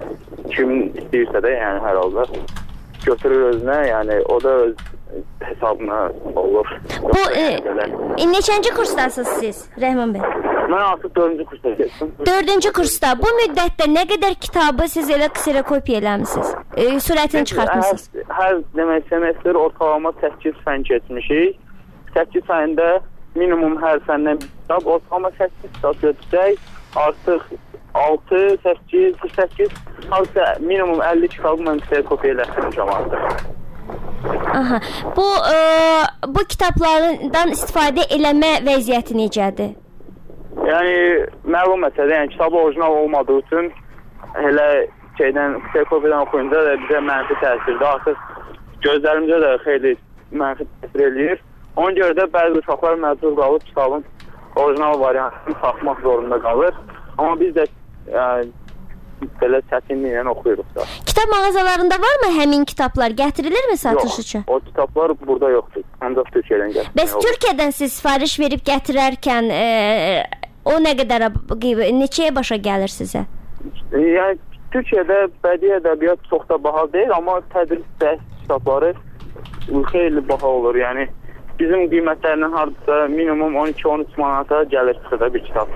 Kim istəyirsə də, yəni hər halda götürür özünə, yəni o da öz hesabına olur. Bu e, neçənci kursdasınız siz, Rəhman bəy? Mən artıq dördüncü kursda geçdim. Dördüncü kursda. Bu müddətdə nə qədər kitabı siz elə kserokopiya eləmisiniz? E, sürətini çıxartmışsınız? Hər, hər demək semestr ortalama səkkiz fən keçmişik. səkkiz fəndə minimum hər fəndən bir kitab, ortalama səkkiz kitab götürsək, artıq altı, səkkiz, səkkiz, hansısa minimum əlli kitabı mən kserokopiya eləmişəm artıq. Aha. Bu e, bu kitablardan istifadə eləmə vəziyyəti necədir? Yəni məlum məsələdir. Yəni kitabı orijinal olmadığı üçün elə şeydən kserokopiyadan oxuyunca da bizə mənfi təsirdir. Artıq gözlərimizə də xeyli mənfi təsir eləyir. Ona görə də bəzi uşaqlar məcbur qalıb kitabın orijinal variantını tapmaq zorunda qalır. Amma biz də yəni, belə çətinliklə oxuyuruq da. Kitab mağazalarında varmı həmin kitablar? Gətirilir satış üçün? Yox, o kitablar burada yoxdur. Ancaq Türkiyədən gətirir. Bəs Türkiyədən siz sifariş verib gətirərkən e, o nə qədər, neçəyə başa gəlir sizə? Yəni Türkiyədə bədii ədəbiyyat çox da baha deyil, amma tədris dərs kitabları xeyli baha olur. Yəni bizim qiymətlərindən hardasa minimum on iki on üç manata gəlir çıxır bir kitab.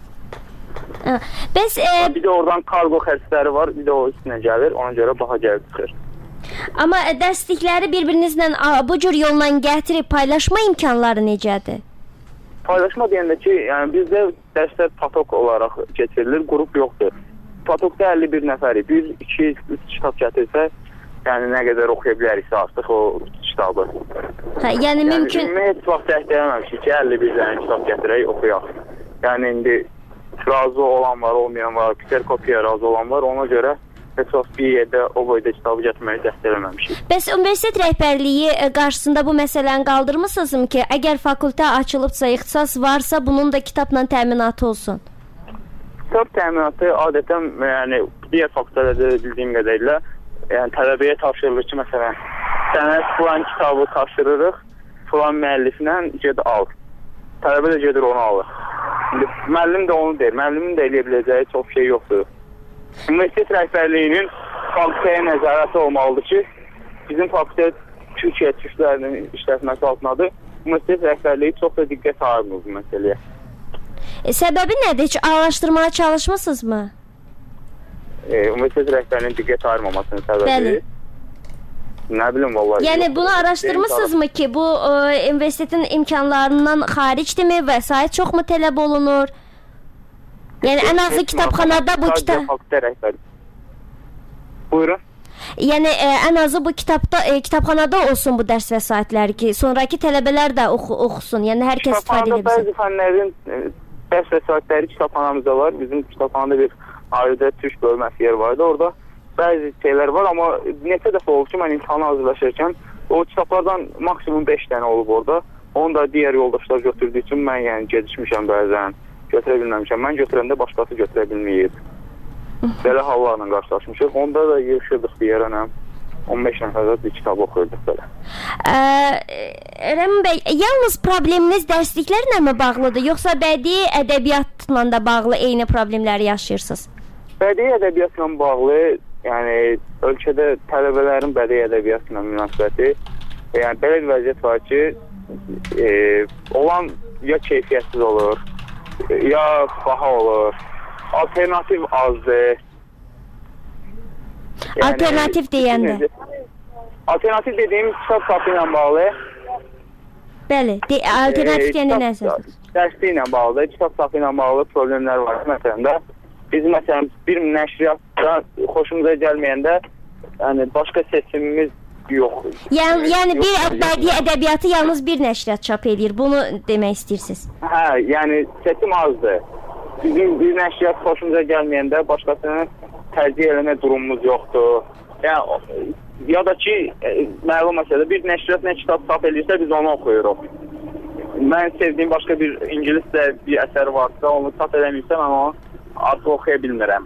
Bəs, e... bir də oradan kargo xərcləri var, bir də o üstünə gəlir, ona görə baha gəlir çıxır. Amma dərslikləri bir-birinizlə bu cür yolla gətirib paylaşma imkanları necədir? Paylaşma deyəndə ki, yəni bizdə dərslər patok olaraq keçirilir, qrup yoxdur. Patokda əlli bir nəfəri, bir, iki, üç kitab gətirsə, yəni nə qədər oxuya biləriksə artıq o kitabı. Hə, yəni, yəni mümkün... Yəni heç vaxt cəhd eləməmişik ki, əlli bir dənə kitab gətirək, oxuyaq. Yəni indi razı olan var, olmayan var, kserokopiya razı olan var, ona görə heç vaxt bir yerdə o boyda kitabı gətirməyi cəhd eləməmişik. Bəs universitet rəhbərliyi qarşısında bu məsələni qaldırmısınızmı ki, əgər fakültə açılıbsa, ixtisas varsa, bunun da kitabla təminatı olsun? Kitab təminatı adətən, yəni, digər fakültələrdə bildiyim qədərlə, yəni tələbəyə tapşırılır ki, məsələn, sənə filan kitabı tapşırırıq, filan müəlliflə ged al. Tələbə də gedir onu alır. İndi müəllim də onu deyir. Müəllimin də eləyə biləcəyi çox şey yoxdur. Universitet rəhbərliyinin fakültəyə nəzarəti olmalıdır ki, bizim fakültə Türkiyə türklərinin işlətməsi altındadır. Universitet rəhbərliyi çox da diqqət ayırmır bu məsələyə. E, səbəbi nədir? Heç araşdırmaya çalışmısınızmı? E, Universitet rəhbərliyinin diqqət ayırmamasının səbəbi? Bəli. Nə bilim vallahi. Yəni bunu araşdırmısınızmı ki, bu e, universitetin imkanlarından xaricdirmi, vəsait çoxmu tələb olunur? Yəni ən azı kitabxanada bu kitab Buyurun. Yəni e, ən azı bu kitabda e, kitabxanada olsun bu dərs vəsaitləri ki, sonraki tələbələr də oxu, oxusun. Yəni hər kəs istifadə edə bilsin. Bəzi fənlərin e, dərs vəsaitləri kitabxanamızda var. Bizim kitabxanada bir ayrıca türk bölməsi yer vardı. Orada bəzi şeylər var, amma neçə dəfə olub ki, mən imtihana hazırlaşırkən o kitablardan maksimum beş dənə olub orada. Onu da digər yoldaşlar götürdüyü üçün mən yəni gecikmişəm bəzən, götürə bilməmişəm. Mən götürəndə başqası götürə bilməyib. Belə hallarla qarşılaşmışıq. Onda da yığışırdıq bir yerə, on beş nəfərdə bir kitab oxuyurduq belə. Rəmin bəy, yalnız probleminiz dərsliklərlə mi bağlıdır, yoxsa bədii ədəbiyyatla da bağlı eyni problemləri yaşayırsınız? Bədii ədəbiyyatla bağlı, yəni ölkədə tələbələrin bədii ədəbiyyatla münasibəti, yəni belə bir vəziyyət var ki, e, olan ya keyfiyyətsiz olur, ya baha olur, alternativ azdır. Yəni, alternativ deyəndə? Alternativ dediyim kitab sapı ilə bağlı. Bəli, de alternativ e, deyəndə nə əsasdır? Dərsli ilə bağlı, kitab sapı ilə bağlı problemlər var. Məsələn də, biz məsələn bir nəşriyyatda xoşumuza gəlməyəndə, yəni başqa seçimimiz yoxdur. Yəni, yəni bir bədii ədəbiyyatı yalnız bir nəşriyyat çap edir, bunu demək istəyirsiniz? Hə, yəni seçim azdır. Bizim bir nəşriyyat xoşumuza gəlməyəndə başqasını tərcih eləmə durumumuz yoxdur. Yəni, ya da ki, e, məlum məsələ, bir nəşriyyat nə kitab çap edirsə, biz onu oxuyuruq. Mən sevdiyim başqa bir ingiliscə bir əsər varsa, onu çap eləmirsə, mən onu artıq oxuya bilmirəm.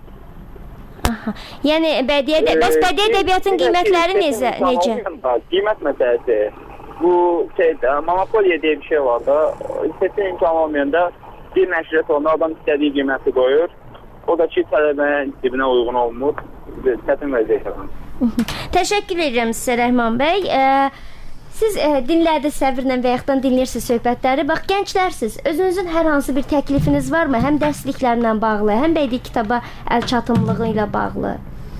Aha. Yəni, bədii ədə bəs bədii ədəbiyyatın qiymətləri necə? necə? Qiymət məsələsi, bu şeydə, monopoliya deyə bir şey var da, seçim imkanı olmayanda bir nəşriyyat olanda adam istədiyi qiyməti qoyur. O da ki, tələbənin cibinə uyğun olmur. Çətin vəziyyət. Təşəkkür edirəm sizə Rəhman bəy. E, siz e, dinlədiniz səbirlə və yaxud dinləyirsiniz söhbətləri. Bax, gənclərsiniz. Özünüzün hər hansı bir təklifiniz varmı? Həm dərsliklərlə bağlı, həm bədii kitaba əl çatımlığı ilə bağlı.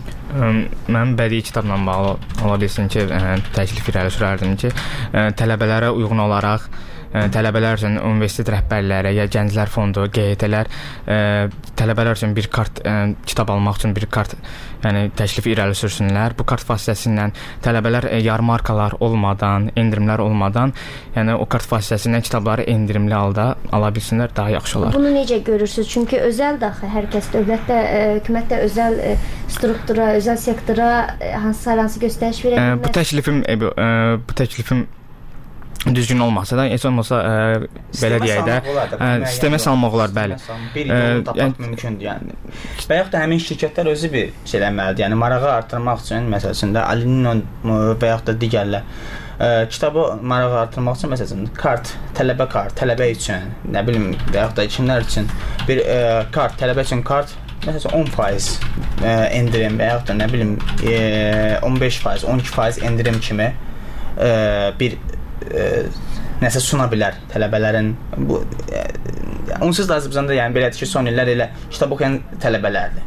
Mən bədii kitabla bağlı ola bilsin ki, təklif irəli sürərdim ki, tələbələrə uyğun olaraq tələbələr üçün universitet rəhbərləri ya gənclər fondu, G Y T-lər tələbələr üçün bir kart, kitab almaq üçün bir kart, yəni təklif irəli sürsünlər. Bu kart vasitəsilə tələbələr yarmarkalar olmadan, endirimlər olmadan, yəni o kart vasitəsilə kitabları endirimli halda ala bilsinlər, daha yaxşı olar. Bunu necə görürsüz? Çünki özəl daxı hər kəs dövlətdə, hökumətdə özəl struktura, özəl sektora hansı hansı göstəriş verə bilməz. Bu təklifim bu təklifim düzgün olmasa da, heç olmasa ə, belə deyək də, sistemə salmaq olar, bəli. Bir yolu tapmaq mümkündür, yəni. Və yaxud da həmin şirkətlər özü bir şey eləməlidir, yəni marağı artırmaq üçün, məsələn də Alinin və yaxud da digərlər ə, kitabı marağı artırmaq üçün, məsələn, kart, tələbə kart, tələbə üçün, nə bilim, və yaxud da kimlər üçün bir ə, kart, tələbə üçün kart, məsələn on faiz ə, endirim və yaxud da nə bilim ə, on beş faiz, on iki faiz endirim kimi ə, bir E, nəsə suna bilər tələbələrin bu e, onsuz da Azərbaycanda yəni belədir ki, son illər elə kitab oxuyan tələbələrdir.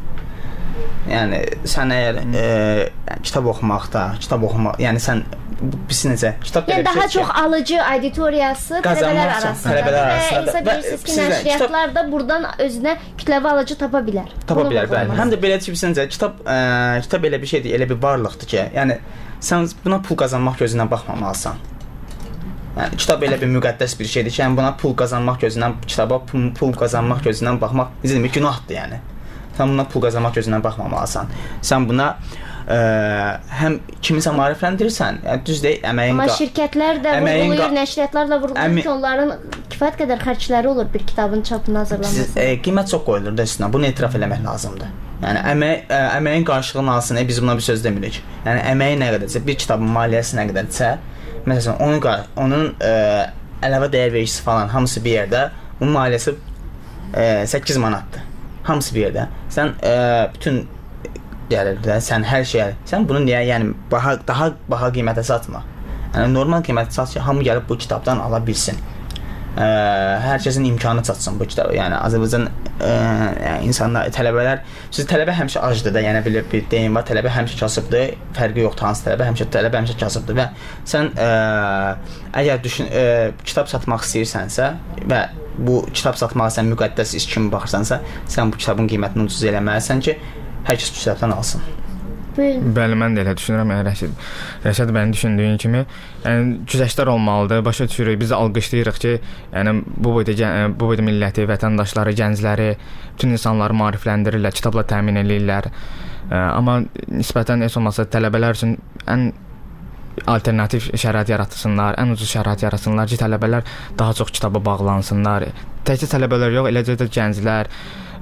Yəni sən əgər e, kitab oxumaqda, kitab oxumaq, yəni sən biz necə kitab yəni daha çox ki, alıcı auditoriyası tələbələr arasında. Tələbələr arasında. Və bilirsiniz ki, nəşriyyatlar da buradan özünə kütləvi alıcı tapa bilər. Tapa bilər, bəli. Həm də belədir ki, biz necə kitab ə, kitab elə bir şeydir, elə bir varlıqdır ki, yəni sən buna pul qazanmaq gözündən baxmamalısan. Yəni, kitab elə bir müqəddəs bir şeydir ki, yəni buna pul qazanmaq gözündən, kitaba pul, pul qazanmaq gözündən baxmaq, necə demək, günahdır yəni. Sən buna pul qazanmaq gözündən baxmamalısan. Sən buna ə, həm kimisə maarifləndirirsən, yəni düz deyil, əməyin... Amma şirkətlər də vurğulayır, nəşriyyatlar da vurğulayır əmi... ki, onların kifayət qədər xərcləri olur bir kitabın çapını hazırlaması. E, qiymət çox qoyulur da üstünə, bunu etiraf eləmək lazımdır. Yəni əmək, ə, əməyin qarşılığını alsın, e, biz buna bir söz demirik. Yəni əməyi nə qədərsə, bir kitabın maliyyəsi nə qədərsə, Məsələn, onun onun ə, əlavə dəyər vergisi falan hamısı bir yerdə. Onun maliyyəsi ə, səkkiz manatdır. Hamısı bir yerdə. Sən ə, bütün gəlir də, sən hər şeyə, sən bunu niyə, yəni baha, daha baha qiymətə satma. Yəni normal qiymətə sat ki, hamı gəlib bu kitabdan ala bilsin. Ə, hər kəsin imkanı çatsın bu kitabı. Yəni Azərbaycan ə, yəni insanlar, tələbələr, siz tələbə həmişə acdır da, yəni bir, bir deyim var, tələbə həmişə kasıbdır, fərqi yoxdur hansı tələbə, həmişə tələbə həmişə kasıbdır və sən ə, əgər düşün, ə, kitab satmaq istəyirsənsə və bu kitab satmağa sən müqəddəs iş kimi baxırsansa, sən bu kitabın qiymətini ucuz eləməlisən ki, hər kəs bu kitabdan alsın. Buyurun. Bəli, mən də elə düşünürəm, yəni Rəşid. Rəşid mənim düşündüyün kimi, yəni güzəştlər olmalıdır. Başa düşürük, biz alqışlayırıq ki, yəni bu boyda bu boyda milləti, vətəndaşları, gəncləri, bütün insanları maarifləndirirlər, kitabla təmin eləyirlər. Amma nisbətən heç olmasa tələbələr üçün ən alternativ şərait yaratsınlar, ən ucuz şərait yaratsınlar ki, tələbələr daha çox kitaba bağlansınlar. Təkcə tələbələr yox, eləcə də gənclər,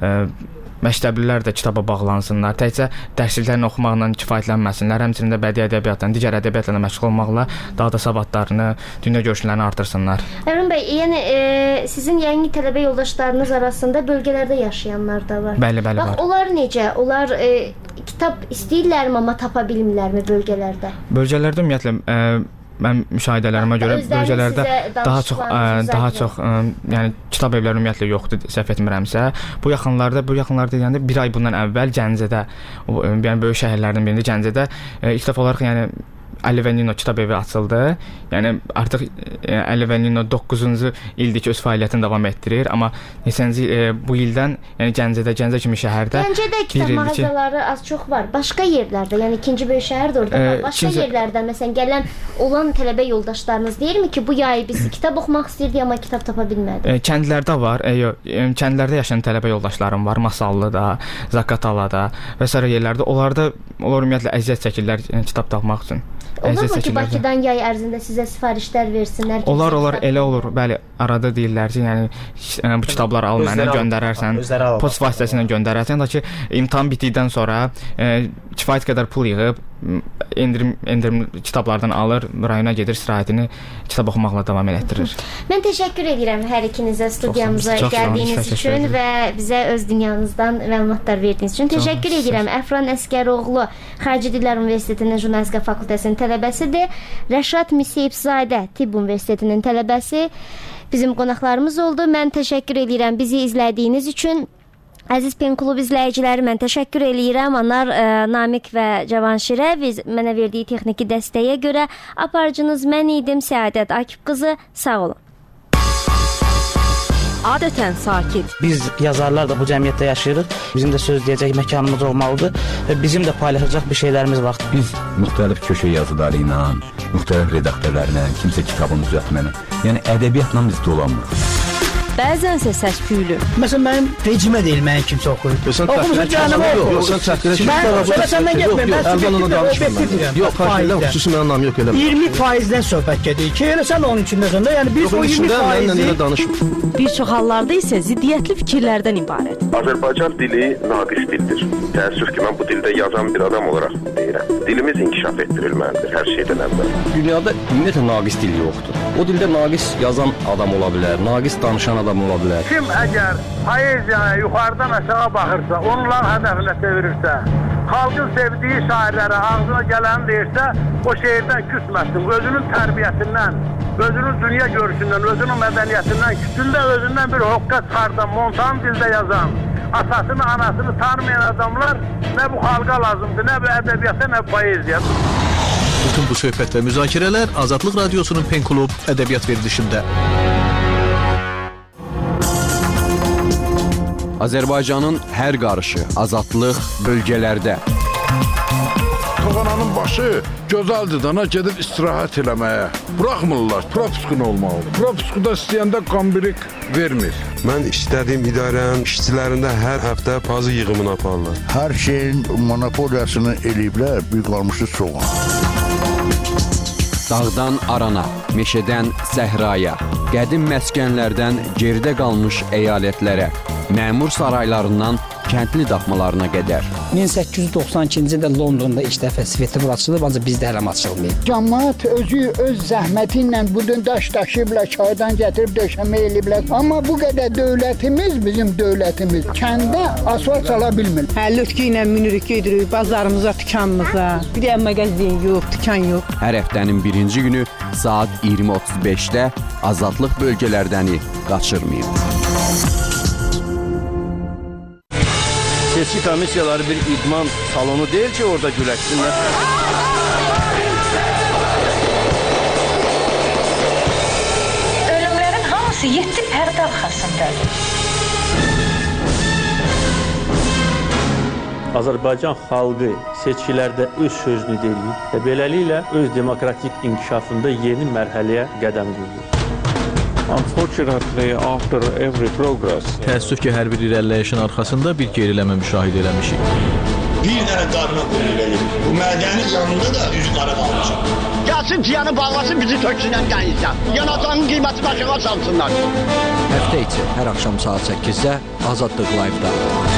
məktəblilər də kitaba bağlansınlar. Təkcə dərsliklərini oxumaqla kifayətlənməsinlər, həmçinin də bədii ədəbiyyatla, digər ədəbiyyatla məşğul olmaqla daha da savadlarını, dünya görüşlərini artırsınlar. Əmrin bəy, yəni e, sizin yeni tələbə yoldaşlarınız arasında bölgələrdə yaşayanlar da var. Bəli, bəli, Bax, var. Onlar necə? Onlar e, kitab istəyirlərmi, amma tapa bilmirlərmi bölgələrdə? Bölgələrdə ümumiyyətlə ə, mən müşahidələrimə görə bölgələrdə daha çox ə, daha çox ə, yəni kitab evləri ümumiyyətlə yoxdur, səhv etmirəmsə. Bu yaxınlarda, bu yaxınlarda deyəndə bir ay bundan əvvəl Gəncədə, o, yəni böyük şəhərlərdən birində Gəncədə ə, ilk dəfə olaraq yəni Əli və Nino kitab evi açıldı. Yəni artıq e, Əli və Nino doqquzuncu ildir ki, öz fəaliyyətini davam etdirir, amma neçənci e, bu ildən, yəni Gəncədə, Gəncə kimi şəhərdə Gəncədə kitab mağazaları az çox var. Başqa yerlərdə, yəni ikinci böyük şəhər də orada var. Başqa ikinci... yerlərdən məsələn gələn olan tələbə yoldaşlarınız deyirmi ki, bu yay biz kitab oxumaq istirdik, amma kitab tapa bilmədik? E, kəndlərdə var. E, yox, e, kəndlərdə yaşayan tələbə yoldaşlarım var. Masallıda, Zaqatalada və sair yerlərdə. Onlarda onlar ümumiyyətlə əziyyət çəkirlər yəni, kitab tapmaq üçün. Olur mu ki, Bakıdan yay ərzində sizə sifarişlər versinlər? Olar, olar, elə olur. Bəli, arada deyirlər ki, yəni bu kitabları al mənə, göndərərsən, post vasitəsilə göndərərsən, da ki, imtahan bitdikdən sonra e, kifayət qədər pul yığıb endirim endirim kitablardan alır, rayona gedir, istirahətini kitab oxumaqla davam elətdirir. Mən təşəkkür edirəm hər ikinizə studiyamıza çox, çox gəldiyiniz üçün şəkil. Və bizə öz dünyanızdan məlumatlar verdiyiniz üçün təşəkkür çox, edirəm. Əfran Əsgəroğlu Xarici Dillər Universitetinin Jurnalistika fakültəsinin tələbəsidir. Rəşad Miseyibzadə Tibb Universitetinin tələbəsi bizim qonaqlarımız oldu. Mən təşəkkür edirəm bizi izlədiyiniz üçün. Əziz Pen Klub izləyiciləri, mən təşəkkür eləyirəm. Onlar ə, Namiq və Cavanşirə biz mənə verdiyi texniki dəstəyə görə. Aparıcınız mən idim, Səadət Akif qızı. Sağ olun. Adətən sakit. Biz yazarlar da bu cəmiyyətdə yaşayırıq. Bizim də söz deyəcək məkanımız olmalıdır. Bizim də paylaşacaq bir şeylərimiz var. Biz müxtəlif köşə yazıları ilə, müxtəlif redaktörlərlə, kimsə kitabını düzəltməklə, yəni ədəbiyyatla biz dolanmırıq. Bəzənsə səs-küylü. Məsələn, mənim vecimə deyil, mənim kimsə oxuyur. Oxumuşun cəhənnəmə oxuyur. Yox, sən çəkdirə ki, mən səndən getməyim, mən subjektiv deyirəm. Yox, xaricdən xüsusi mənim anlam yox, eləmə. iyirmi faizdən söhbət gedir ki, elə sən onun içindəsən də, yəni biz o iyirmi faizi... Bir çox hallarda isə ziddiyyətli fikirlərdən ibarət. Azərbaycan dili naqis dildir. Təəssüf ki, mən bu dildə yazan bir adam olaraq deyirəm. Dilimiz inkişaf etdirilməlidir hər şeydən əvvəl. Dünyada ümumiyyətlə naqis dil yoxdur. O dildə naqis yazan adam ola bilər, naqis danışan adam ola bilər. Kim əgər poeziyaya yuxarıdan aşağı baxırsa, onların hədəfinə çevirirsə, xalqın sevdiyi şairlərə ağzına gələni deyirsə, o şeirdən küsməsin. Özünün tərbiyəsindən, özünün dünya görüşündən, özünün mədəniyyətindən, kütündə özündən bir hoqqa çıxardan, montan dildə yazan, atasını, anasını tanımayan adamlar nə bu xalqa lazımdır, nə bu ədəbiyyata, nə bu poeziya. Bütün bu söhbət və müzakirələr Azadlıq Radiosunun Pen Klub ədəbiyyat verilişində. Azərbaycanın hər qarışı, azadlıq bölgələrdə. Toğananın başı gözəldir dana gedib istirahət eləməyə. Buraxmırlar, propuskun olmalıdır. Propuskuda istəyəndə qambirik vermir. Mən istədiyim idarənin işçilərində hər həftə pazı yığımını aparırlar. Hər şeyin monopoliyasını eləyiblər, bir qalmışı soğan. Dağdan arana, meşədən səhraya, qədim məskənlərdən geridə qalmış əyalətlərə, məmur saraylarından kəndli daxmalarına qədər. min səkkiz yüz doxsan ikinci ildə Londonda ilk dəfə svetofor açılıb, ancaq bizdə hələ açılmayıb. Cəmaət özü öz zəhməti ilə bu gün daş daşıyıblar, çaydan gətirib döşəmə eləyiblər. Amma bu qədər dövlətimiz, bizim dövlətimiz kəndə asfalt sala bilmir. Həllötkü ilə minirik, gedirik bazarımıza, dükanımıza. Bir də mağazin yox, dükan yox. Hər həftənin birinci günü saat iyirmi otuz beşdə azadlıq bölgələrdəni qaçırmayın. Seçki komissiyaları bir idman salonu deyil ki, orada güləşsinlər. Ölümlərin hamısı yeddi pərdə arxasındadır. Azərbaycan xalqı seçkilərdə öz sözünü deyir və beləliklə öz demokratik inkişafında yeni mərhələyə qədəm qoyur. Unfortunately, after every progress, təəssüf ki, hər bir irəliləyişin arxasında bir geriləmə müşahidə eləmişik. Bir dənə qarına qoyulur. Bu mədənin yanında da üzü qara qalmışam. Gəlsin ciyanı bağlasın, bizi töksünən dənizdən. Yanacağın qiymətini aşağı salsınlar. Həftə içi hər axşam saat səkkizdə Azadlıq Live-da.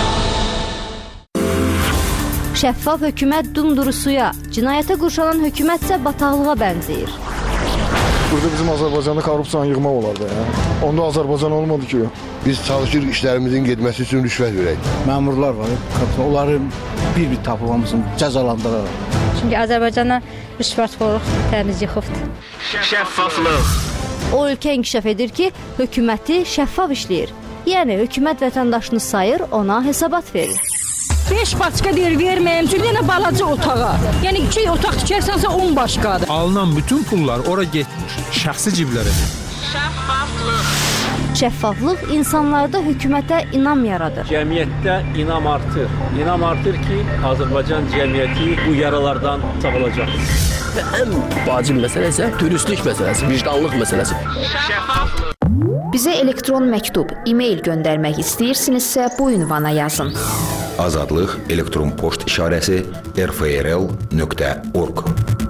Şəffaf hökumət dumduru suya, cinayətə qurşalan hökumətsə bataqlığa bənzəyir. Burada bizim Azərbaycanda korrupsiyanı yığmaq olardı. Ya. Onda Azərbaycan olmadı ki. Biz çalışır işlərimizin getməsi üçün rüşvət verək. Məmurlar var, onları bir-bir tapılmasın, cəzalandıraraq. Çünki Azərbaycana rüşvətxorluq təmiz yıxıbdır. Şəffaflıq. O ölkə inkişaf edir ki, hökuməti şəffaf işləyir. Yəni hökumət vətəndaşını sayır, ona hesabat verir. beş başqa deyir verməyəm, çünki yenə balaca otağa. Yəni iki otaq tikərsənsə on başqadır. Alınan bütün pullar ora getmir, şəxsi ciblərə. Şəffaflıq. Şəffaflıq insanlarda hökumətə inam yaradır. Cəmiyyətdə inam artır. İnam artır ki, Azərbaycan cəmiyyəti bu yaralardan sağalacaq. Və ən vacib məsələ isə dürüstlük məsələsi, vicdanlıq məsələsi. Şəffaflıq. Bizə elektron məktub, e-mail göndərmək istəyirsinizsə bu ünvana yazın. Azadlıq elektron poçt işarəsi r f r l nöqtə org.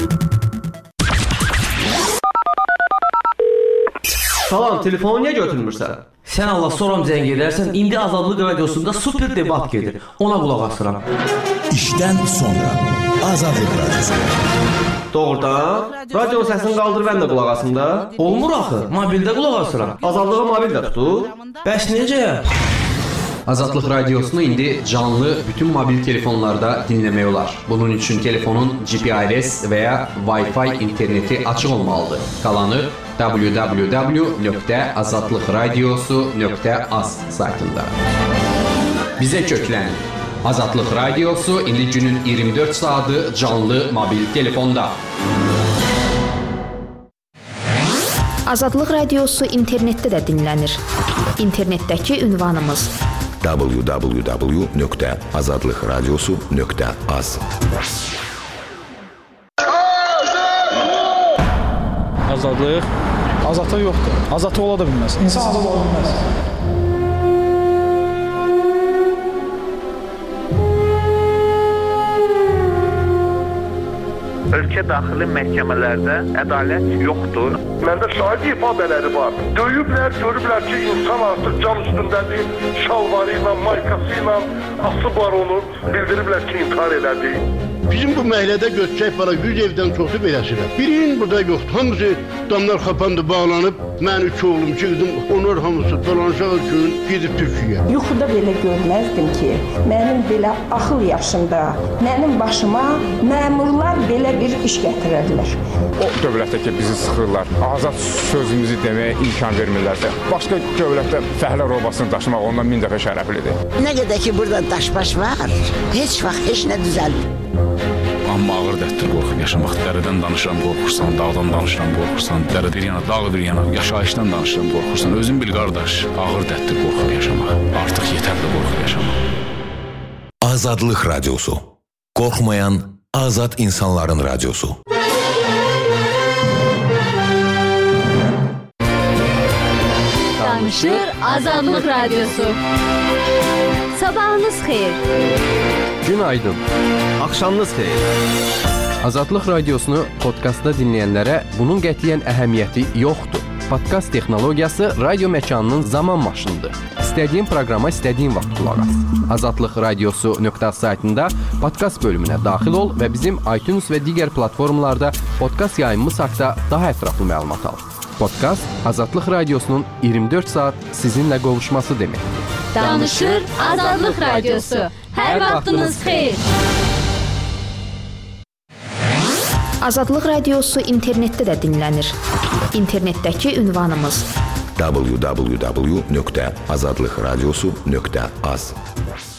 Salam, telefonu niyə götürmürsən? Sən Allah soram zəng edərsən, indi Azadlıq radiosunda super debat gedir. Ona qulaq asıram. İşdən sonra Azadlıq radiosu. Doğrudan, radio səsini qaldır, mən də qulaq asım da. Olmur axı, mobildə qulaq asıram. Azadlığı mobildə tutur. Bəs necə? Azadlıq radiosunu indi canlı bütün mobil telefonlarda dinləmək olar. Bunun üçün telefonun G P R S və ya Wi-Fi interneti açıq olmalıdır. Qalanı w w w nöqtə azadlıq radiosu nöqtə az saytında. Bizə köklənin. Azadlıq radiosu indi günün iyirmi dörd saatı canlı mobil telefonda. Azadlıq radiosu internetdə də dinlənir. İnternetdəki ünvanımız w w w nöqtə azadlıq radiosu nöqtə az. Azadlıq azadlıq yoxdur. Azadlıq ola da bilməz. İnsan azad ola bilməz. Ölkə daxili məhkəmələrdə ədalət yoxdur. Məndə şahid ifadələri var. Döyüblər, görüblər ki, insan artıq cam üstündədir, şalvarı ilə, maykası ilə asıb var onu, bildiriblər ki, intihar elədi. Bizim bu məhəllədə göçək para yüz evdən çoxu beləsirəm. Birinin burada yoxdur. Hamısı damlar xapandı, bağlanıb. Mən üç oğlum, iki qızım, onlar hamısı dolanışaq üçün gedib Türkiyəyə. Yuxuda belə görməzdim ki, mənim belə axıl yaşımda, mənim başıma məmurlar belə bir iş gətirərlər. O dövlətdə ki, bizi sıxırlar, azad sözümüzü deməyə imkan vermirlərsə, başqa dövlətdə fəhlə robasını daşımaq ondan min dəfə şərəflidir. Nə qədər ki, burada daşbaş var, heç vaxt heç nə düzəlmir. Amma ağır dərddir qorxub yaşamaq. Dərədən danışıram, qorxursan, dağdan danışıram, qorxursan, dərə bir yana, dağ bir yana, yaşayışdan danışıram, qorxursan. Özün bil qardaş, ağır dərddir qorxub yaşamaq. Artıq yetərli qorxub yaşamaq. Azadlıq radiosu. Qorxmayan azad insanların radiosu. Danışır Azadlıq radiosu. Sabahınız xeyir. Günaydın. Axşamınız xeyir. Azadlıq radiosunu podkastda dinləyənlərə bunun qətiyyən əhəmiyyəti yoxdur. Podkast texnologiyası radio məkanının zaman maşınıdır. İstədiyin proqrama istədiyin vaxt qulaq as. Azadlıq radiosu nöqtə saytında podkast bölümünə daxil ol və bizim iTunes və digər platformalarda podkast yayımımız haqqında daha ətraflı məlumat al. Podkast Azadlıq radiosunun iyirmi dörd saat sizinlə qovuşması deməkdir. Danışır Azadlıq radiosu. Hər vaxtınız xeyir. Azadlıq radiosu internetdə də dinlənir. İnternetdəki ünvanımız w w w nöqtə azadlıqradiosu nöqtə az.